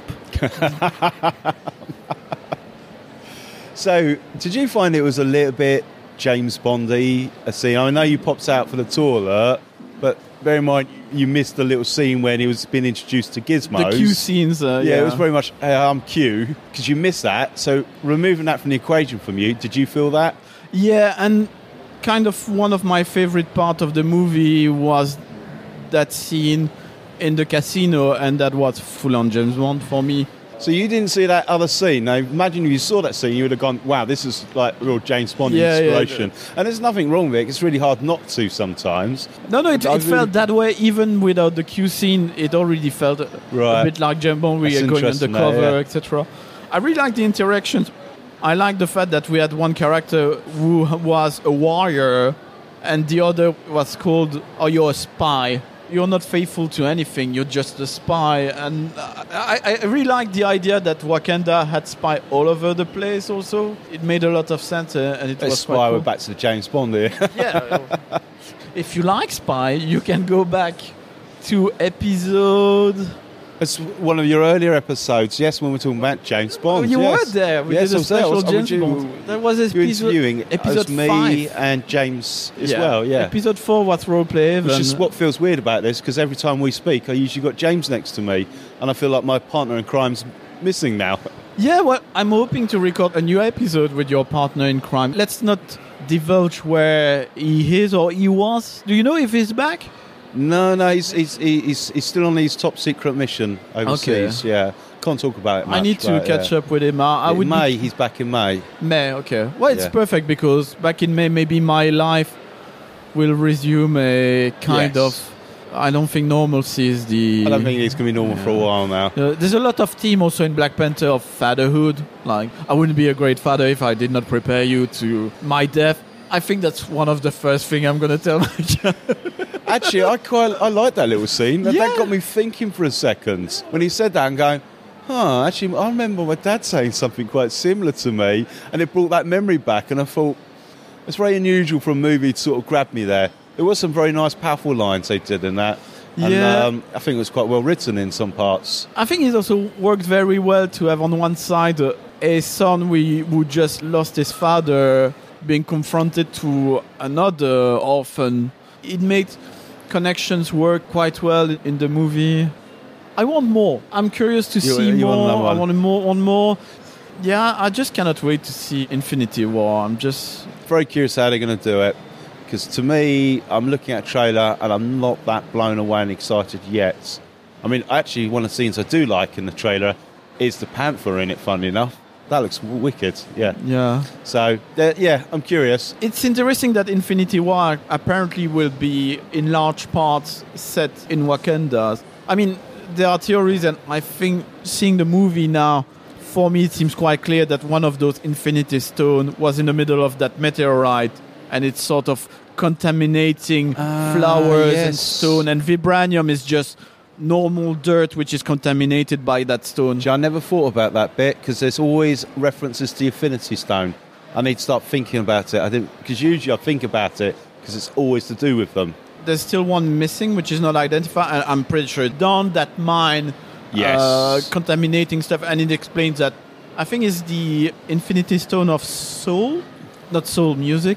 So, did you find it was a little bit James Bondy a scene? I know you popped out for the toilet, but bear in mind you missed the little scene when he was being introduced to Gizmo. The Q scenes, uh, yeah, yeah. it was very much hey, I'm Q, because you missed that. So, removing that from the equation from you, did you feel that? Yeah, and kind of one of my favorite part of the movie was that scene in the casino, and that was full on James Bond for me. So you didn't see that other scene. Now, imagine if you saw that scene, you would have gone, wow, this is like real James Bond yeah, inspiration. Yeah. And there's nothing wrong with it. It's really hard not to sometimes. No, no, it, it really... felt that way even without the Q scene. It already felt a, right. a bit like James Bond. We That's are going undercover, yeah. et cetera. I really like the interactions. I like the fact that we had one character who was a warrior and the other was called, oh, you're a spy. You're not faithful to anything. You're just a spy. And I, I really like the idea that Wakanda had spy all over the place also. It made a lot of sense. Uh, and it Let's was spy, quite cool. We're back to the James Bond here. Yeah. If you like spy, you can go back to episode... It's one of your earlier episodes, yes, when we're talking about James Bond. Oh, you yes. were there. We yes, did a was there. special was, James you, Bond. That was you were episode, interviewing episode me five. and James as yeah. well, yeah. Episode four was roleplay. Which is what feels weird about this, because every time we speak, I usually got James next to me, and I feel like my partner in crime's missing now. Yeah, well, I'm hoping to record a new episode with your partner in crime. Let's not divulge where he is or he was. Do you know if he's back? No, no, he's he's he's, he's still on his top secret mission overseas. Okay. Yeah, can't talk about it much. I need to but, catch yeah. up with him. I, I in would May, be... he's back in May. May, okay. Well, it's yeah. perfect because back in May, maybe my life will resume a kind yes. of. I don't think normalcy is the. I don't think it's going to be normal yeah. for a while now. Uh, there's a lot of theme also in Black Panther of fatherhood. Like, I wouldn't be a great father if I did not prepare you to my death. I think that's one of the first thing I'm going to tell my child. Actually, I quite I like that little scene. That, yeah. that got me thinking for a second. When he said that, I'm going, huh, actually, I remember my dad saying something quite similar to me, and it brought that memory back, and I thought, it's very unusual for a movie to sort of grab me there. There were some very nice, powerful lines they did in that. And yeah. um, I think it was quite well written in some parts. I think it also worked very well to have on one side uh, a son we, who just lost his father being confronted to another orphan. It made connections work quite well in the movie. I want more. I'm curious to you, see you more. Want I want more, want more. Yeah, I just cannot wait to see Infinity War. I'm just very curious how they're going to do it. Because to me, I'm looking at a trailer and I'm not that blown away and excited yet. I mean, actually, one of the scenes I do like in the trailer is the Panther in it, funnily enough. That looks wicked, yeah. Yeah. So, uh, yeah, I'm curious. It's interesting that Infinity War apparently will be, in large parts, set in Wakanda. I mean, there are theories, and I think seeing the movie now, for me, it seems quite clear that one of those Infinity Stones was in the middle of that meteorite, and it's sort of contaminating uh, flowers yes. and stone, and vibranium is just normal dirt which is contaminated by that stone. I never thought about that bit because there's always references to the Infinity Stone. I need to start thinking about it. I think because usually I think about it because it's always to do with them. There's still one missing which is not identified, and I'm pretty sure down that mine, yes, uh, contaminating stuff, and it explains that I think it's the Infinity Stone of Soul, not soul music,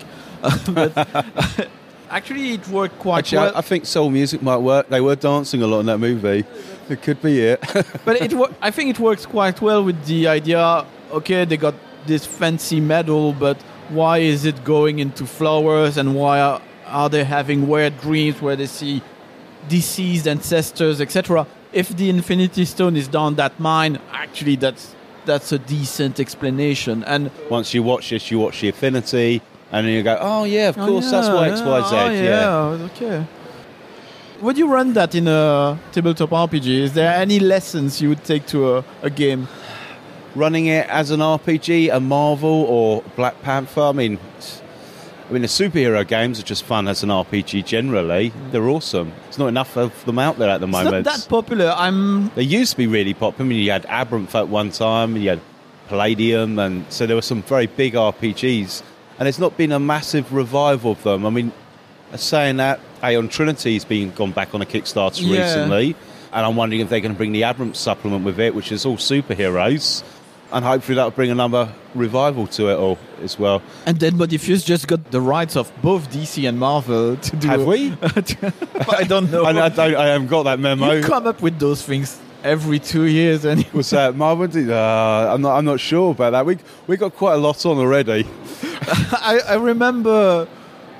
but. Actually, it worked quite Actually, well. I, I think soul music might work. They were dancing a lot in that movie. It could be it. But it, wo- I think it works quite well with the idea, okay, they got this fancy medal, but why is it going into flowers, and why are, are they having weird dreams where they see deceased ancestors, et cetera. If the Infinity Stone is down that mine, actually that's that's a decent explanation. And once you watch this, you watch the Affinity, and then you go, oh yeah, of oh, course, yeah, that's why X, Y, Z. Oh, yeah, yeah, okay. Would you run that in a tabletop R P G? Is there any lessons you would take to a, a game? Running it as an R P G, a Marvel or Black Panther, I mean, I mean, the superhero games are just fun as an R P G generally. They're awesome. There's not enough of them out there at the it's moment. It's not that popular. I'm. They used to be really popular. I mean, you had Aberrant at one time, and you had Palladium, and so there were some very big R P Gs. And there's not been a massive revival of them. I mean, saying that, Aeon Trinity's been gone back on a Kickstarter yeah. recently. And I'm wondering if they're going to bring the Abrams supplement with it, which is all superheroes. And hopefully that'll bring another revival to it all as well. And then Modiphius just got the rights of both D C and Marvel to do. Have we? I don't know. I, I don't. I haven't got that memo. You come up with those things every two years, and was that Marvel? Uh, I'm not. I'm not sure about that. We we got quite a lot on already. I, I remember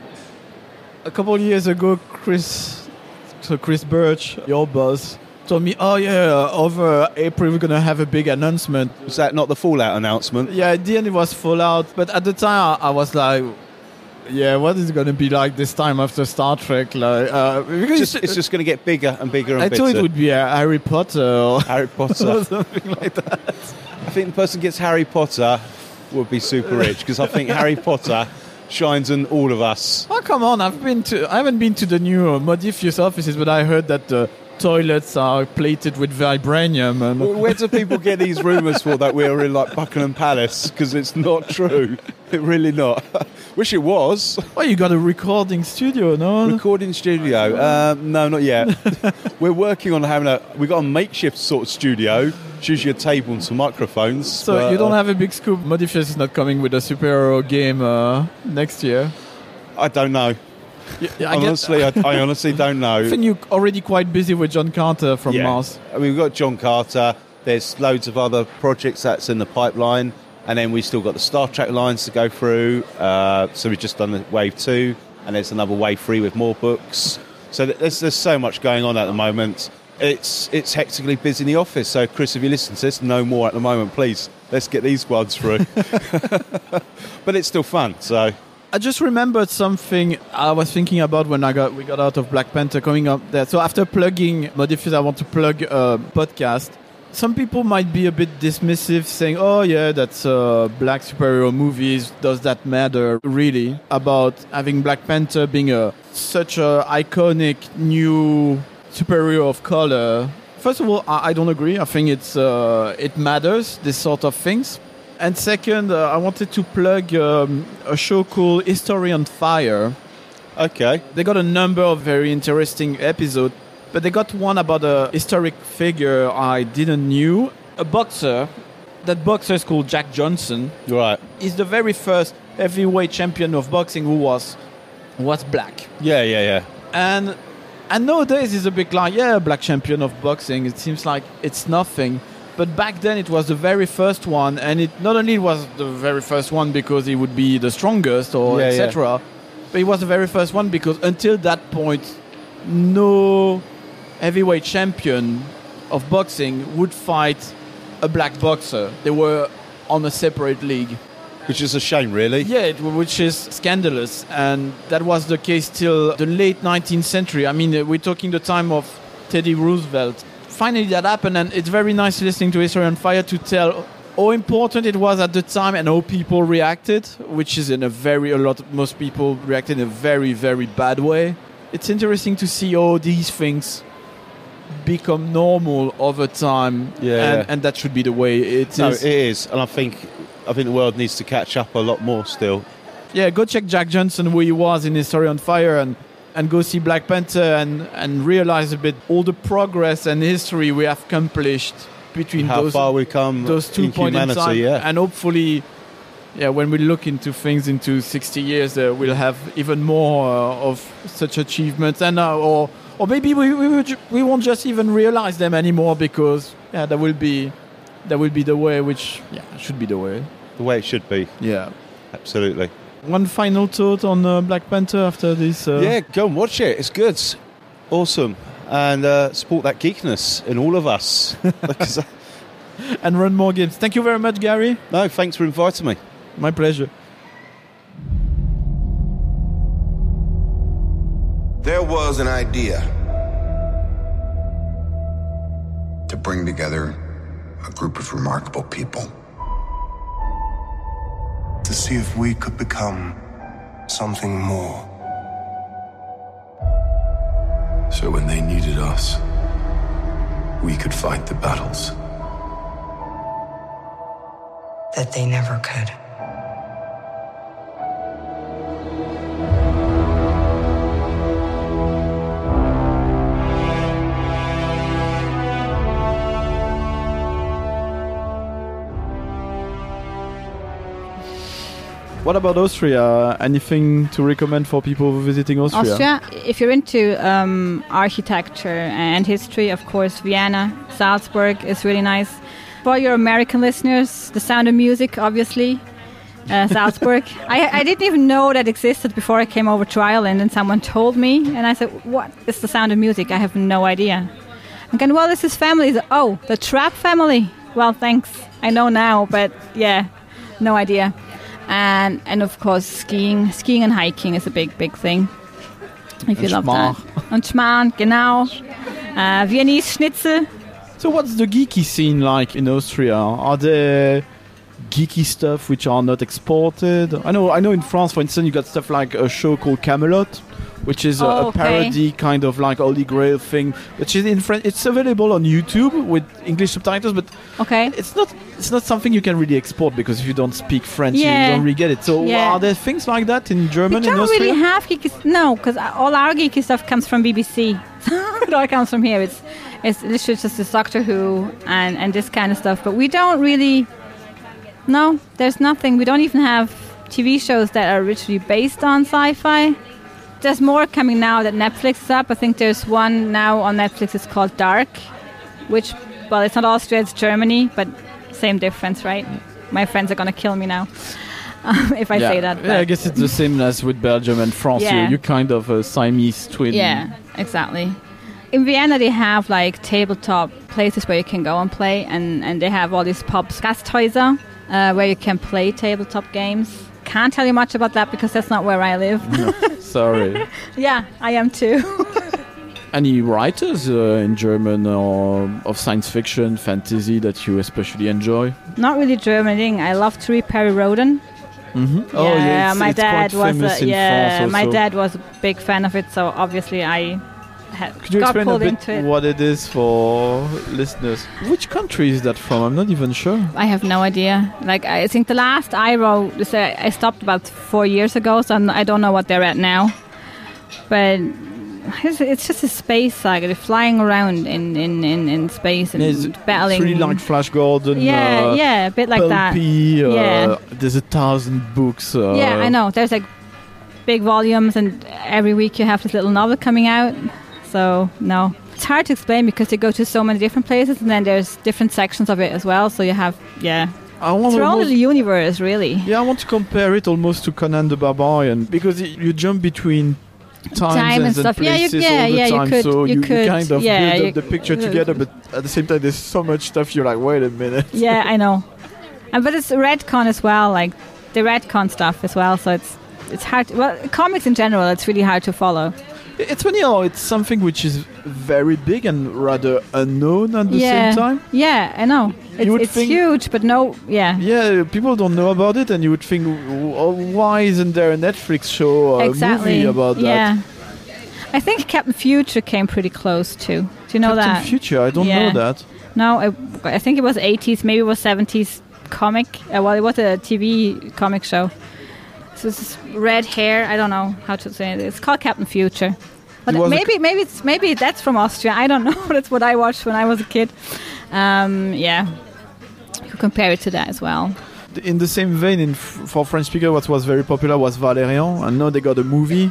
a couple of years ago, Chris, so Chris Birch, your boss, told me, oh yeah, over April we're going to have a big announcement. Was that not the Fallout announcement? Yeah, at the end it was Fallout, but at the time I, I was like, yeah, what is it going to be like this time after Star Trek? Like, uh, because just, it's just going to get bigger and bigger and I bigger. thought it would be uh, Harry Potter or Harry Potter. or something like that. I think the person who gets Harry Potter would be super rich, because I think Harry Potter shines on all of us. Oh, come on, I've been to, I haven't been to the new uh, Modiphius offices, but I heard that the toilets are plated with vibranium. And Well, where do people get these rumours for that we're in like Buckingham Palace? Because it's not true. It really not. Wish it was. Well, you got a recording studio, no? Recording studio? Um, no, not yet. We're working on having a. We got a makeshift sort of studio. It's usually a table and some microphones. So but, you don't uh, have a big scoop. Modiphius is not coming with a superhero game uh, next year. I don't know. Yeah, yeah, I honestly, I, I honestly don't know. I think you're already quite busy with John Carter from yeah. Mars. I mean, we've got John Carter. There's loads of other projects that's in the pipeline. And then we still got the Star Trek lines to go through. Uh, so we've just done the wave two. And there's another wave three with more books. So there's, there's so much going on at the moment. It's it's hectically busy in the office. So, Chris, if you listen to this, no more at the moment, please. Let's get these squads through. But it's still fun, so... I just remembered something I was thinking about when I got we got out of Black Panther coming up there. So after plugging Modiphius, I want to plug a podcast. Some people might be a bit dismissive, saying, oh yeah, that's uh, black superhero movies. Does that matter, really? About having Black Panther being a such a iconic new superhero of color. First of all, I, I don't agree. I think it's uh, it matters, this sort of things. And second, uh, I wanted to plug um, a show called History on Fire. Okay. They got a number of very interesting episodes, but they got one about a historic figure I didn't knew. A boxer. That boxer is called Jack Johnson. Right. He's the very first heavyweight champion of boxing who was was black. Yeah, yeah, yeah. And and nowadays it's a bit like, yeah, black champion of boxing. It seems like it's nothing. But back then it was the very first one, and it not only was the very first one because he would be the strongest or yeah, et cetera, yeah. but it was the very first one because until that point, no heavyweight champion of boxing would fight a black boxer. They were on a separate league. Which is a shame, really. Yeah, it, which is scandalous, and that was the case till the late nineteenth century. I mean, we're talking the time of Teddy Roosevelt. Finally that happened, and it's very nice listening to History on Fire to tell how important it was at the time and how people reacted, which is in a very a lot most people reacted in a very very bad way. It's interesting to see how these things become normal over time, yeah, and, yeah. and that should be the way it no, is. it is, and I think I think the world needs to catch up a lot more still. Yeah, go check Jack Johnson, who he was in History on Fire, and and go see Black Panther and, and realize a bit all the progress and history we have accomplished between How those, far we come those two in points in humanity, time. yeah. And hopefully, yeah, when we look into things into sixty years, uh, we'll have even more uh, of such achievements. And uh, or or maybe we we, will ju- we won't just even realize them anymore because yeah, that will be that will be the way, which yeah should be the way. The way it should be. Yeah, absolutely. One final thought on uh, Black Panther after this? Uh... Yeah, go and watch it. It's good. Awesome. And uh, support that geekness in all of us. And run more games. Thank you very much, Gary. No, thanks for inviting me. My pleasure. There was an idea to bring together a group of remarkable people. To see if we could become something more. So when they needed us, we could fight the battles that they never could. What about Austria? Anything to recommend for people visiting Austria? Austria, if you're into um, architecture and history, of course, Vienna, Salzburg is really nice. For your American listeners, The Sound of Music, obviously, uh, Salzburg. I, I didn't even know that existed before I came over to Ireland, and someone told me, and I said, what is The Sound of Music? I have no idea. I'm going, well, this is family. Said, oh, the Trapp family. Well, thanks. I know now, but yeah, no idea. And and of course, skiing, skiing and hiking is a big, big thing. If you love that. Und Schmarrn, genau. Uh, Viennese Schnitzel. So, what's the geeky scene like in Austria? Are there geeky stuff which are not exported? I know, I know. In France, for instance, you got stuff like a show called Camelot, which is a, oh, a okay. parody kind of like Holy Grail thing. Which is in French. It's available on YouTube with English subtitles, but okay. it's not. It's not something you can really export because if you don't speak French, yeah. you don't really get it. So, yeah. are there things like that in German? We don't in Austria? really have geeky. No, because all our geeky stuff comes from B B C. It all comes from here. It's it's literally just this Doctor Who and and this kind of stuff. But we don't really. No, there's nothing. We don't even have T V shows that are literally based on sci-fi. There's more coming now that Netflix is up. I think there's one now on Netflix. It's called Dark, which, well, it's not Austria, it's Germany, but same difference, right? My friends are going to kill me now um, if I yeah. say that. Yeah, I guess it's the same as with Belgium and France. Yeah. You're, you're kind of a Siamese twin. Yeah, exactly. In Vienna, they have like tabletop places where you can go and play, and, and they have all these pubs, Gasthäuser, uh, where you can play tabletop games. Can't tell you much about that because that's not where I live. No, sorry. Yeah, I am too. Any writers uh, in German or of science fiction, fantasy that you especially enjoy? Not really German thing. I love to read Perry Rhodan. Mm-hmm. Yeah, oh, yeah, it's, my it's dad quite was famous a, in yeah, France my also. dad was a big fan of it, so obviously I ha- Could you got explain a pulled bit into it. what it is for listeners? Which country is that from? I'm not even sure. I have no idea. Like I think the last I wrote, this, uh, I stopped about four years ago, so I'm, I don't know what they're at now. But it's, it's just a space saga. They're flying around in, in, in, in space and it's, battling. It's really like Flash Gordon. Yeah, uh, yeah, a bit like Pulpy, that. Uh, yeah. There's a thousand books. Uh, yeah, I know. There's like big volumes, and every week you have this little novel coming out. So no, it's hard to explain because they go to so many different places, and then there's different sections of it as well. So you have yeah. I want it's their own almost, little universe, really. Yeah, I want to compare it almost to Conan the Barbarian because y- you jump between times Time and and, stuff. Yeah, you- places yeah, all the yeah, you time, could- so you you, could- you kind of yeah, build you- up the picture together, but at the same time there's so much stuff you're like, wait a minute. Yeah, I know. And but it's retcon as well, like the retcon stuff as well. So it's it's hard. To, well, comics in general, it's really hard to follow. It's funny how it's something which is very big and rather unknown at the yeah. same time. Yeah, I know. It's, would it's think- huge, but no, yeah. Yeah, people don't know about it, and you would think, oh, why isn't there a Netflix show or exactly. a movie about that? Yeah. I think Captain Future came pretty close too. Do you know Captain that? Future, I don't Yeah. know that. No, I, I think it was eighties, maybe it was seventies comic. Uh, well, it was a T V comic show. So it's this red hair. I don't know how to say it. It's called Captain Future. But It was a maybe, maybe it's maybe that's from Austria. I don't know. That's what I watched when I was a kid. Um, yeah, you could compare it to that as well. In the same vein, in f- for French speaker, what was very popular was Valérian, and now they got a movie.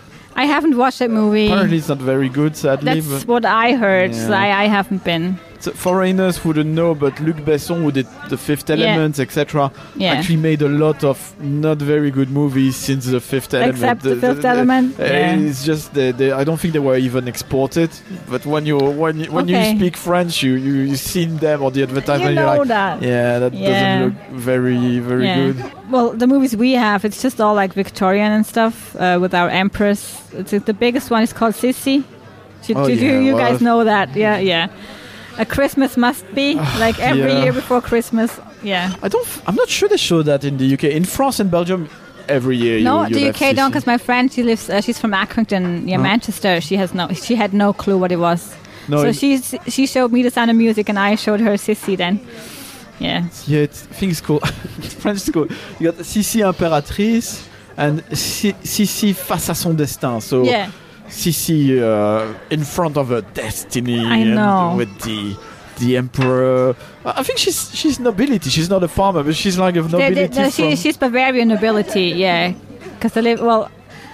I haven't watched that movie. Apparently, it's not very good, sadly. That's but what I heard. So Yeah. I, I haven't been. so foreigners wouldn't know, but Luc Besson, who did The Fifth Element, et cetera, Yeah. actually made a lot of not very good movies since The Fifth Element. Except The Fifth Element, uh, yeah. It's just they, they, I don't think they were even exported. But when you when you, when Okay. you speak French, you you you seen them or the advertisement. You you're know like, that. yeah, that Yeah. doesn't look very very Yeah. good. Well, the movies we have, it's just all like Victorian and stuff uh, with our empress. It's, the biggest one is called Sissi. Did, Oh, did you, yeah, you well, guys know that? Yeah, yeah. A Christmas must be like every yeah. year before Christmas. Yeah. I don't. f- I'm not sure they show that in the U K. In France and Belgium, every year. No, you, you the U have K don't, Sissi. because my friend, she lives. Uh, she's from Accrington, near Oh. Manchester. She has no. She had no clue what it was. No, so in- she's she showed me The Sound of Music, and I showed her Sissi. Then, yeah. Yeah, it's, I think it's called French school. You got Sissi impératrice and Si- Sissi face à son destin. So Yeah. Sissi uh, in front of her destiny I and know. with the the emperor. I think she's she's nobility. She's not a farmer, but she's like a nobility. They, they, she, from she's Bavarian nobility, yeah. Because they live well.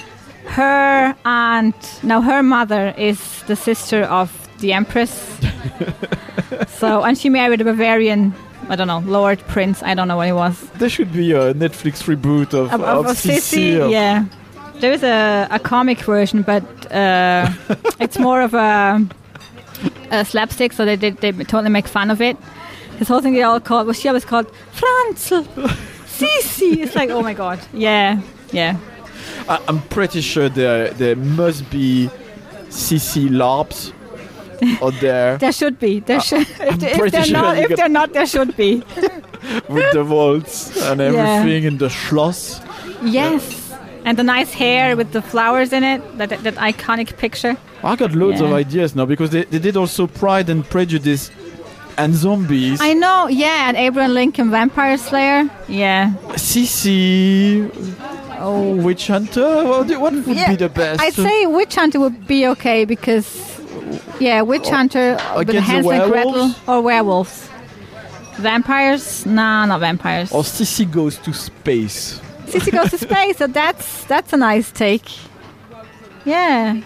Her aunt, now her mother is the sister of the empress. So, and she married a Bavarian, I don't know, Lord Prince. I don't know what he was. There should be a Netflix reboot of Of, of, of, of Sissi. Sissi, of- yeah. There is a, a comic version, but uh, it's more of a, a slapstick, so they, they they totally make fun of it. This whole thing they all called, well, she always called Franzl, Sissi. It's like, oh my god, yeah, yeah. I, I'm pretty sure there there must be Sissi LARPs out there There should be. There should. If, if pretty they're sure not, you if get- they're not, there should be. with the waltz and everything in the Schloss. Yes. And the nice hair with the flowers in it, that that, that iconic picture. I got loads Yeah. of ideas now because they, they did also Pride and Prejudice and Zombies. I know, yeah, and Abraham Lincoln Vampire Slayer. Yeah. Sissi, oh, Witch Hunter. What, do- what would Yeah, be the best? I'd say Witch Hunter would be okay because, yeah, Witch Hunter with against the Hansel and Gretel werewolves? or werewolves. Vampires? Nah, not vampires. Or Sissi goes to space. Sissy goes to space, so that's that's a nice take. Yeah.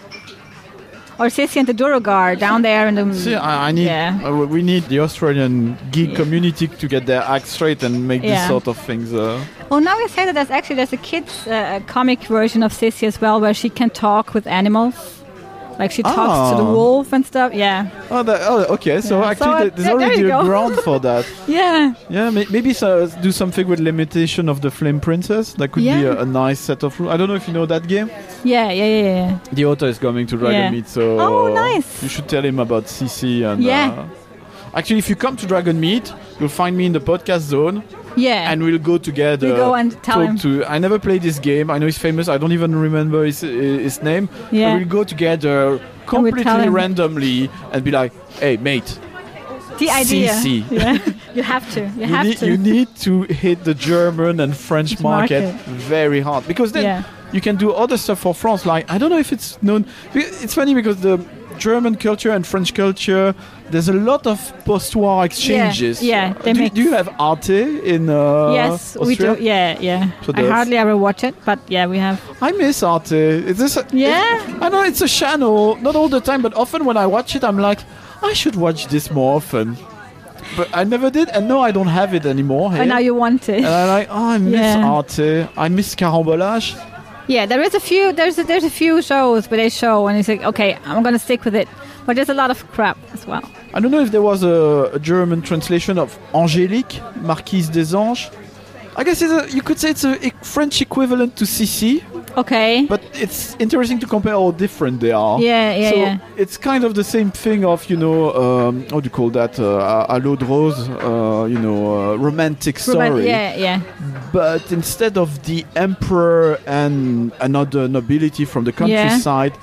Or Sissy and the Duergar down there in the. See, I, I need. Yeah. uh, we need the Australian geek community to get their act straight and make Yeah. these sort of things. Uh, Oh, now you say that there's actually there's a kids uh, comic version of Sissy as well, where she can talk with animals, like she talks to the Ah. wolf and stuff. Yeah, oh, that, oh, okay. So Yeah. actually, So, uh, there- there's yeah, there already you a go. ground for that. yeah, Yeah, may- maybe so, do something with limitation of the Flame Princess. That could be Yeah. a, a nice set of rules. I don't know if you know that game. yeah, yeah, yeah, yeah. The author is coming to Dragon Yeah. Meet, so Oh, nice. you should tell him about Sissi and. Yeah. Uh, actually, if you come to Dragon Meet, you'll find me in the podcast zone, Yeah. and we'll go together. You go and tell talk him. To, I never played this game. I know he's famous. I don't even remember his his name. Yeah. But we'll go together completely tell him. randomly and be like, "Hey, mate, the idea. Sissy. Yeah, you have to. You, you have need, to. you need to hit the German and French market, market. very hard because then Yeah. you can do other stuff for France. Like I don't know if it's known. It's funny because the German culture and French culture, there's a lot of post-war exchanges. yeah, they do, mix. do you have Arte in uh, yes, we Austria? do. Yeah, yeah. So I there's- hardly ever watch it, but yeah, we have. I miss Arte. Is this? A, Yeah. I know it's a channel, not all the time, but often when I watch it, I'm like, I should watch this more often. But I never did, and no, I don't have it anymore. And here. now you want it. And I'm like, oh, I miss Yeah. Arte. I miss Carambolage. Yeah, there is a few. There's a, there's a few shows where they show, and it's like, okay, I'm gonna stick with it. But there's a lot of crap as well. I don't know if there was a, a German translation of Angélique, Marquise des Anges. I guess it's a, you could say it's a, e- French equivalent to Sissi, Okay. but it's interesting to compare how different they are. Yeah, yeah, so yeah. it's kind of the same thing of, you know, um, how do you call that? Uh, à l'eau de rose, uh, you know, uh, romantic story. Roman- yeah, yeah. But instead of the emperor and another nobility from the countryside,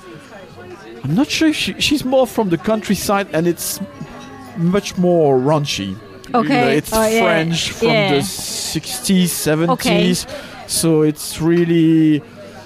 I'm not sure if she, she's more from the countryside and it's much more raunchy. You Okay. know, it's Oh, yeah. French from Yeah. the sixties, seventies. So it's really.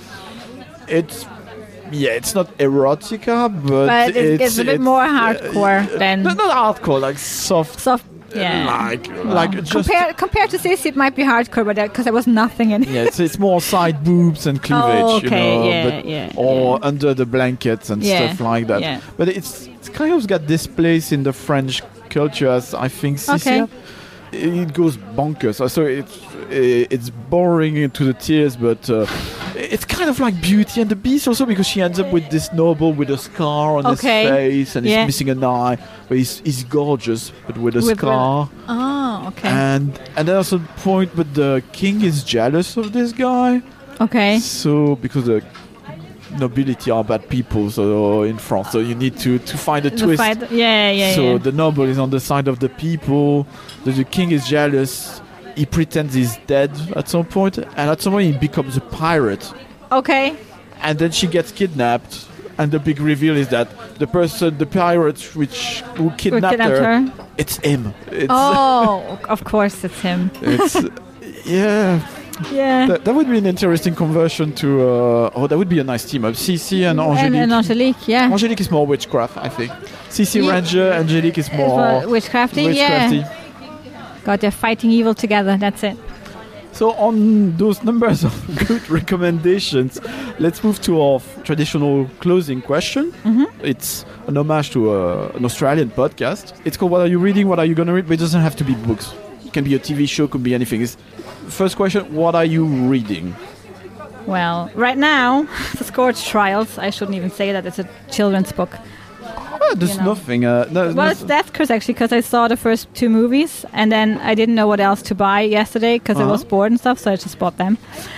It's. Yeah, it's not erotica, but, But it's, it's, it's a bit it's- more hardcore than Not, not hardcore, like soft. soft. Yeah. Like, like just. compared compared to this, it might be hardcore, but because there was nothing in it. Yeah, it's, it's more side boobs and cleavage, Oh, okay, you know, yeah, but, yeah, or under the blankets and Yeah, stuff like that. yeah. But it's it's kind of got this place in the French culture as I think Sissi. Okay. It goes bonkers. So it's it's boring to the tears, but uh, it's kind of like Beauty and the Beast also because she ends up with this noble with a scar on Okay. his face and Yeah. he's missing an eye, but he's he's gorgeous but with a With- scar. Oh, okay. And and there's a point, but the king is jealous of this guy. okay. So because the nobility are bad people, so in France, so you need to to find a The twist. fight- yeah, yeah, so yeah. the noble is on the side of the people. The, the king is jealous. He pretends he's dead at some point, and at some point he becomes a pirate. Okay. And then she gets kidnapped. And the big reveal is that the person, the pirate, which who kidnapped, kidnapped her, her? it's him. It's, Oh, of course it's him. it's yeah. Yeah. That, that would be an interesting conversion to. Uh, oh, that would be a nice team up. Cece and Angelique. And, and Angelique, yeah. Angelique is more witchcraft, I think. Cece Yeah. Ranger, Angelique is more Well, witchcrafty, witchcrafty. yeah. God, they're fighting evil together. That's it. So on those numbers of good recommendations, let's move to our f- traditional closing question. Mm-hmm. It's an homage to uh, an Australian podcast. It's called "What Are You Reading? What Are You Gonna Read?" But it doesn't have to be books. It can be a T V show, could be anything. It's, first question: What are you reading? Well, right now, The Scourge Trials. I shouldn't even say that. It's a children's book. Oh, there's You know. nothing. Uh, no, Well, no- it's Death Curse actually, because I saw the first two movies, and then I didn't know what else to buy yesterday because I Uh-huh. was bored and stuff, so I just bought them.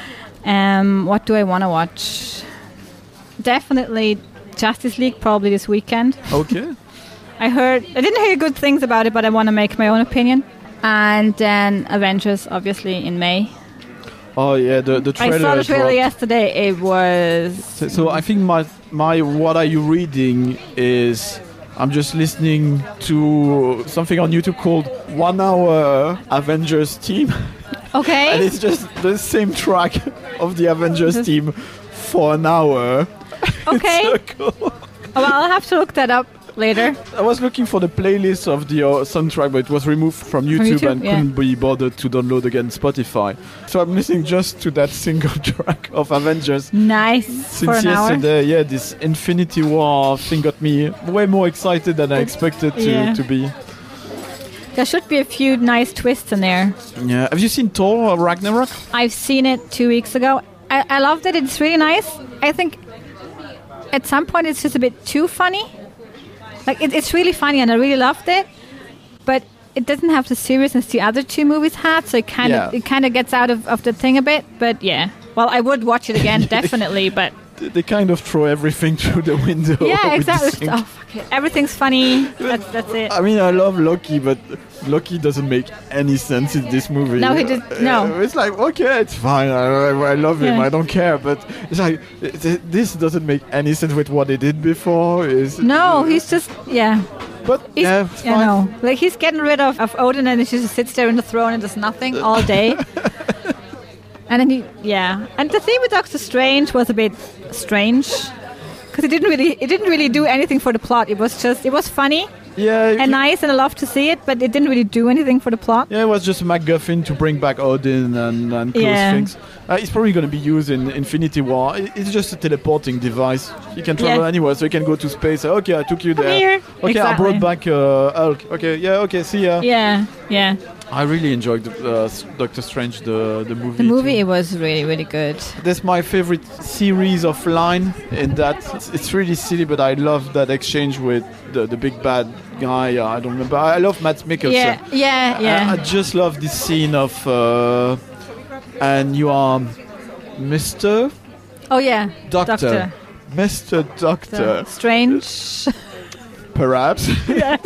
Um, what do I want to watch? Definitely Justice League, probably this weekend. Okay. I heard, I didn't hear good things about it, but I want to make my own opinion. And then Avengers, obviously, in May. Oh yeah, the the trailer. I saw the trailer dropped. yesterday. It was So, so I think my my what are you reading is I'm just listening to something on YouTube called One Hour Avengers Team, and okay. it's just the same track of the Avengers team for an hour. Okay. So cool. Oh, well, I'll have to look that up later. I was looking for the playlist of the uh, soundtrack, but it was removed from YouTube, YouTube, and yeah. couldn't be bothered to download again Spotify. So I'm listening just to that single track of Avengers. Nice. Since For an hour. yesterday, yeah, this Infinity War thing got me way more excited than I expected to, Yeah. to be. There should be a few nice twists in there. Yeah, have you seen Thor or Ragnarok? I've seen it two weeks ago. I, I loved it. It's really nice. I think at some point it's just a bit too funny. Like it, it's really funny, and I really loved it. But it doesn't have the seriousness the other two movies had, so it kind of Yeah. it kind of gets out of, of the thing a bit. But yeah, well, I would watch it again definitely. But They- They kind of throw everything through the window. yeah, with exactly. this thing. Oh, fuck it. Everything's funny. That's that's it. I mean, I love Loki, but Loki doesn't make any sense in this movie. No, he did- no. Uh, It's like, okay, it's fine. I, I, I love him. Yeah. I don't care. But it's like, it, this doesn't make any sense with what they did before. Is No, he's just yeah. But He's, yeah, it's you fine. know, like he's getting rid of, of Odin, and he just sits there in the throne and does nothing all day. And then he, yeah. And the thing with Doctor Strange was a bit strange because it didn't really, it didn't really do anything for the plot. It was just, it was funny Yeah, and nice, and I love to see it, but it didn't really do anything for the plot. yeah, it was just a MacGuffin to bring back Odin and, and close Yeah. things. Uh, it's probably going to be used in Infinity War. It- It's just a teleporting device. You can travel Yeah. anywhere, so you can go to space. Okay, I took you Come there. here. Okay, I Exactly. brought back uh, Hulk. Okay, yeah, okay, see ya. Yeah, yeah. I really enjoyed the, uh, s- Doctor Strange, the, the movie. The movie, too. it was really, really good. That's my favorite series of line in that it's, it's really silly, but I love that exchange with the, the big bad guy. Uh, I don't remember. I love Matt Mikkelsen. Yeah, yeah, yeah. I, I just love this scene of, uh, and you are Mister Oh yeah, Doctor. Mister Doctor, So, Strange. perhaps. yeah.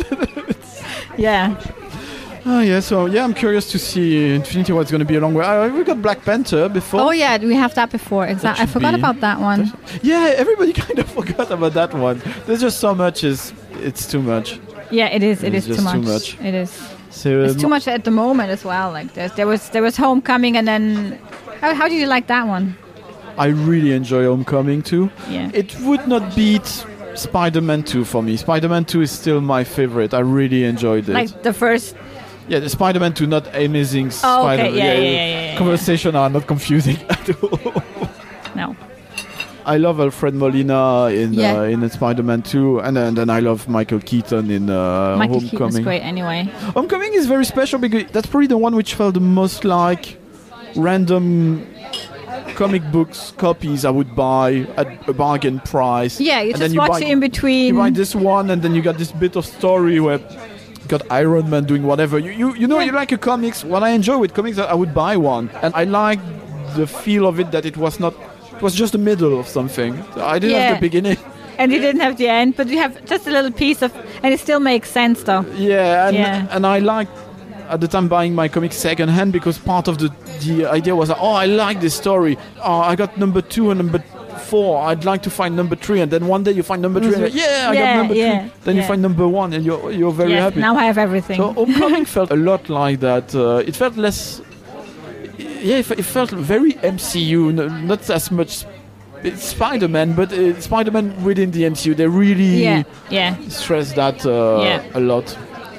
yeah. Oh yeah, so yeah, I'm curious to see Infinity War. It's going to be a long way. Uh, we got Black Panther before. Oh yeah, we have that before. Exactly. I should forgot be- about that one. Yeah, everybody kind of forgot about that one. There's just so much. Is it's too much. Yeah, it is. It It's is too just much. too much. It is. So It's um, too much at the moment as well. Like there's, there was there was Homecoming, and then how, how did you like that one? I really enjoy Homecoming too. Yeah. It would not beat Spider-Man two for me. Spider-Man two is still my favorite. I really enjoyed it. Like the first. Yeah, the Spider-Man two, not Amazing Oh, okay. Spider-Man. Yeah, yeah, yeah, yeah, yeah. Conversation are not confusing at all. No. I love Alfred Molina in Yeah. uh, in Spider-Man two, and then, then I love Michael Keaton in uh, Michael Homecoming. Keaton was great anyway. Homecoming is very special because that's probably the one which felt the most like random comic books copies I would buy at a bargain price. Yeah, you And just then you watch buy- it in between. You buy this one, and then you got this bit of story where you got Iron Man doing whatever. You you, you know Yeah. you like a comics. What I enjoy with comics, I would buy one, and I like the feel of it that it was not. It was just the middle of something. I didn't have Yeah. the beginning. And you didn't have the end, but you have just a little piece of, and it still makes sense though. Yeah, and, Yeah. and I liked at the time buying my comics second hand because part of the the idea was, oh, I like this story. Oh, I got number two and number four. I'd like to find number three, and then one day you find number three. And you're like, yeah, I Yeah, got number yeah, three. Then you yeah. find number one, and you're you're very Yes, happy. now I have everything. So Homecoming felt a lot like that. Uh, it felt less. yeah, it, it felt very M C U, no, not as much it's Spider-Man, but uh, Spider-Man within the M C U. They really yeah, yeah. stress that uh, yeah. a lot.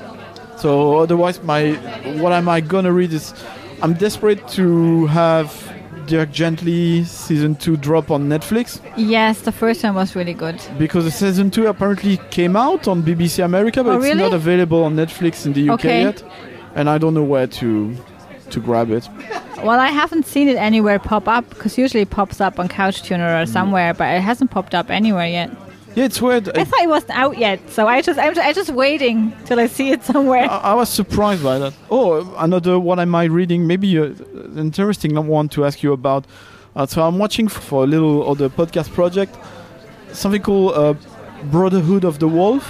So otherwise, my what am I gonna read is I'm desperate to have Dirk Gently season two drop on Netflix. Yes, the first one was really good. Because the season two apparently came out on B B C America, but oh, it's really? not available on Netflix in the U K okay. yet. And I don't know where to to grab it. Well, I haven't seen it anywhere pop up, because usually it pops up on CouchTuner or somewhere, but it hasn't popped up anywhere yet. Yeah, it's weird. I, I thought it wasn't out yet, so I just I'm, I'm just waiting till I see it somewhere. I, I was surprised by that. Oh, another one am I reading? Maybe uh, an interesting one to ask you about. Uh, so I'm watching for a little other podcast project, something called uh, Brotherhood of the Wolf.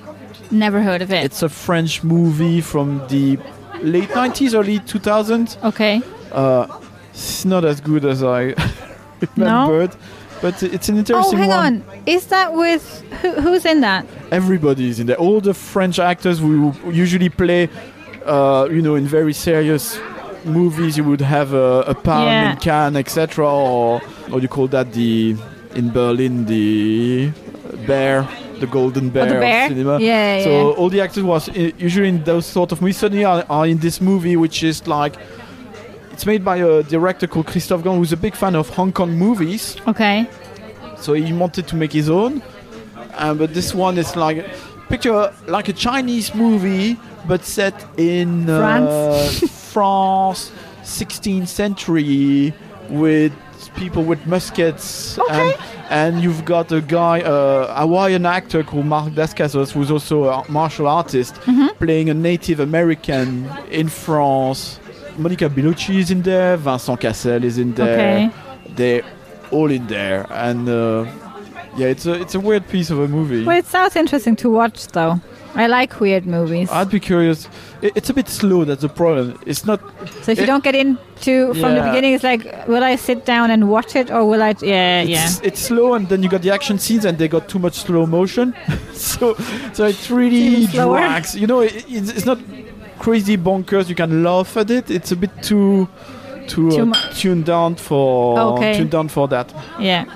Never heard of it. It's a French movie from the late nineties, early two thousands. Okay. Uh, it's not as good as I remembered, no? but it's an interesting one. Oh, hang one. on. Is that with... Who, who's in that? Everybody is in there. All the French actors who usually play, uh, you know, in very serious movies. You would have a, a Palme yeah. in Cannes, et cetera. Or, or you call that the... In Berlin, the Bear... The Golden Bear, oh, the bear? Of cinema. Yeah, so yeah. all the actors was usually in those sort of movies. Suddenly are, are in this movie, which is like it's made by a director called Christophe Gans, who's a big fan of Hong Kong movies. Okay. So he wanted to make his own, um, but this one is like picture like a Chinese movie, but set in France, uh, France, sixteenth century, with people with muskets. Okay. And, And you've got a guy, uh, a Hawaiian actor called Mark Dacascos, who's also a martial artist, mm-hmm. playing a Native American in France. Monica Bellucci is in there. Vincent Cassel is in there. Okay. They're all in there, and uh, yeah, it's a it's a weird piece of a movie. Well, it sounds interesting to watch, though. I like weird movies. I'd be curious. It, it's a bit slow. That's the problem. It's not. So if it, you don't get into from yeah. the beginning, it's like, will I sit down and watch it, or will I? Yeah, it's, yeah. It's slow, and then you got the action scenes, and they got too much slow motion. so, so it really drags. You know, it, it's, it's not crazy bonkers. You can laugh at it. It's a bit too, too, too uh, mu- tuned down for okay. tuned down for that. Yeah.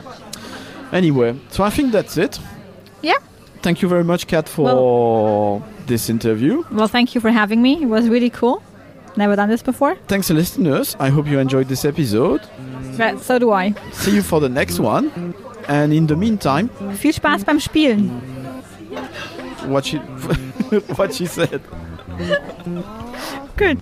Anyway, so I think that's it. Yeah. Thank you very much, Kat, for well, this interview. Well, thank you for having me. It was really cool. Never done this before. Thanks, listeners. I hope you enjoyed this episode. Right, so do I. See you for the next one. And in the meantime... Viel Spaß beim Spielen. What she, what she said. Good.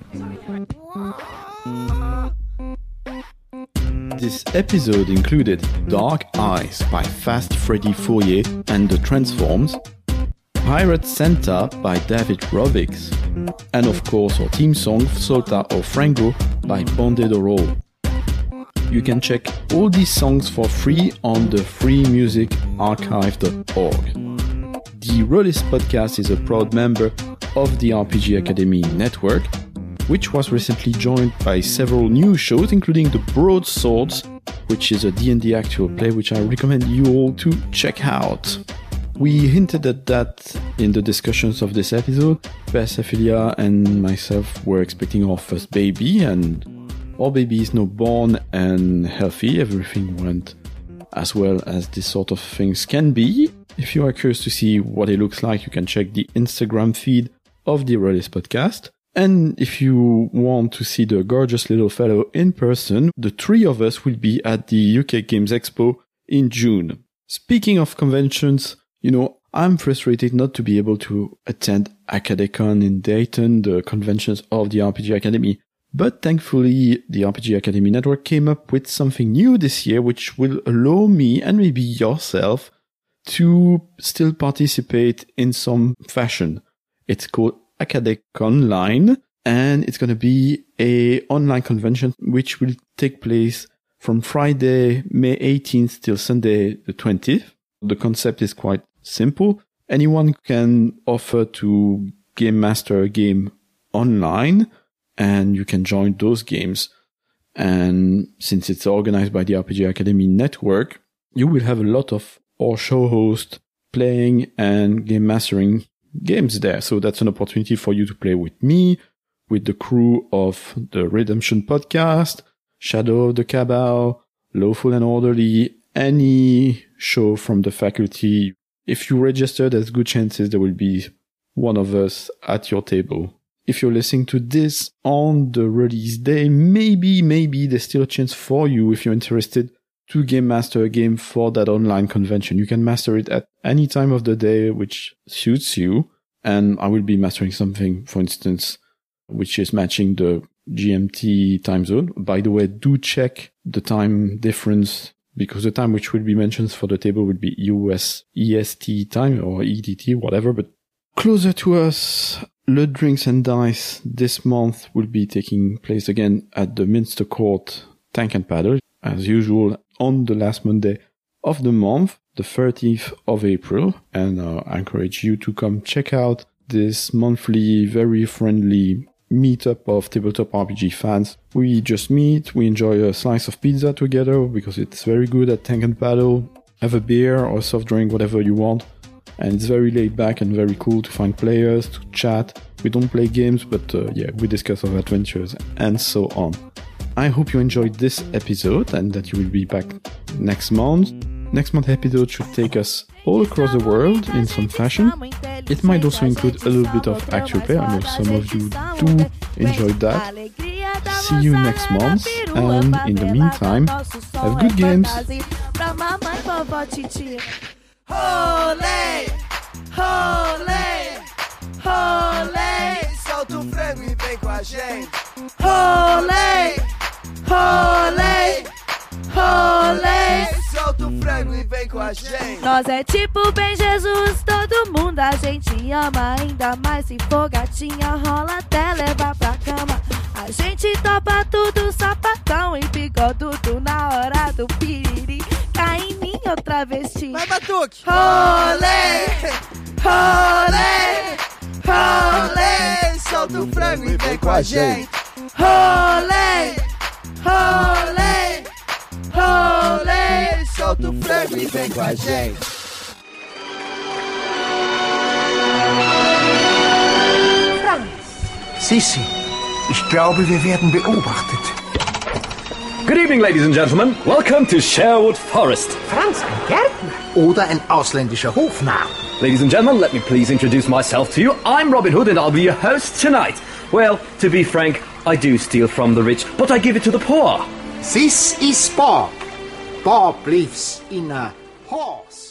This episode included Dark Eyes by Fast Freddy Fourier and the Transforms, Pirate Santa by David Rovics, and of course our theme song Solta o Frango by Bonded Roll. You can check all these songs for free on the free music archive dot org. The Rollist Podcast is a proud member of the R P G Academy network, which was recently joined by several new shows, including The Broadswords, which is a D and D actual play which I recommend you all to check out. We hinted at that in the discussions of this episode. Bess, Ophelia, and myself were expecting our first baby, and our baby is now born and healthy. Everything went as well as this sort of things can be. If you are curious to see what it looks like, you can check the Instagram feed of the Rollist Podcast. And if you want to see the gorgeous little fellow in person, the three of us will be at the U K Games Expo in June. Speaking of conventions, you know, I'm frustrated not to be able to attend Acadecon in Dayton, the conventions of the R P G Academy. But thankfully, the R P G Academy network came up with something new this year, which will allow me and maybe yourself to still participate in some fashion. It's called Acadecon, and it's going to be a online convention which will take place from Friday, May eighteenth till Sunday the twentieth. The concept is quite simple. Anyone can offer to game master a game online, and you can join those games. And since it's organized by the R P G Academy network, you will have a lot of our show hosts playing and game mastering games there. So that's an opportunity for you to play with me, with the crew of the Redemption podcast, Shadow of the Cabal, Lawful and Orderly, any show from the faculty. If you register, there's good chances there will be one of us at your table. If you're listening to this on the release day, maybe, maybe there's still a chance for you if you're interested to game master a game for that online convention. You can master it at any time of the day which suits you. And I will be mastering something, for instance, which is matching the G M T time zone. By the way, do check the time difference, because the time which will be mentioned for the table will be U S E S T time or E D T, whatever. But closer to us, Le Drinks and Dice this month will be taking place again at the Minster Court Tank and Paddle, as usual, on the last Monday of the month, the thirtieth of April. And uh, I encourage you to come check out this monthly, very friendly meetup of tabletop R P G fans. We just meet, we enjoy a slice of pizza together because it's very good at Tank and Paddle. Have a beer or a soft drink, whatever you want. And it's very laid back and very cool to find players, to chat. We don't play games, but uh, yeah, we discuss our adventures and so on. I hope you enjoyed this episode and that you will be back next month. Next month's episode should take us all across the world in some fashion. It might also include a little bit of actual play. I know some of you do enjoy that. See you next month, and in the meantime, have good games. Rolê, rolê, rolê, solta o frango e vem com a gente. Rolê, rolê, rolê, solta o frango e vem com a gente. Nós é tipo bem Jesus, todo mundo a gente ama. Ainda mais se for gatinha, rola até levar pra cama. A gente topa tudo, sapatão e bigodudo na hora do piriri. Cai em mim outra vesti. Vai, Batuque! Rolê, rolê, rolê, solta o frango e vem com a gente. Rolê, rolê, rolê, solta o frango e vem com a gente. Franz! Sissi, ich glaube, wir werden beobachtet. Good evening, ladies and gentlemen. Welcome to Sherwood Forest. Franz, ein Gärtner oder ein ausländischer Hofnarr? Ladies and gentlemen, let me please introduce myself to you. I'm Robin Hood and I'll be your host tonight. Well, to be frank, I do steal from the rich, but I give it to the poor. This is Bob. Bob lives in a horse.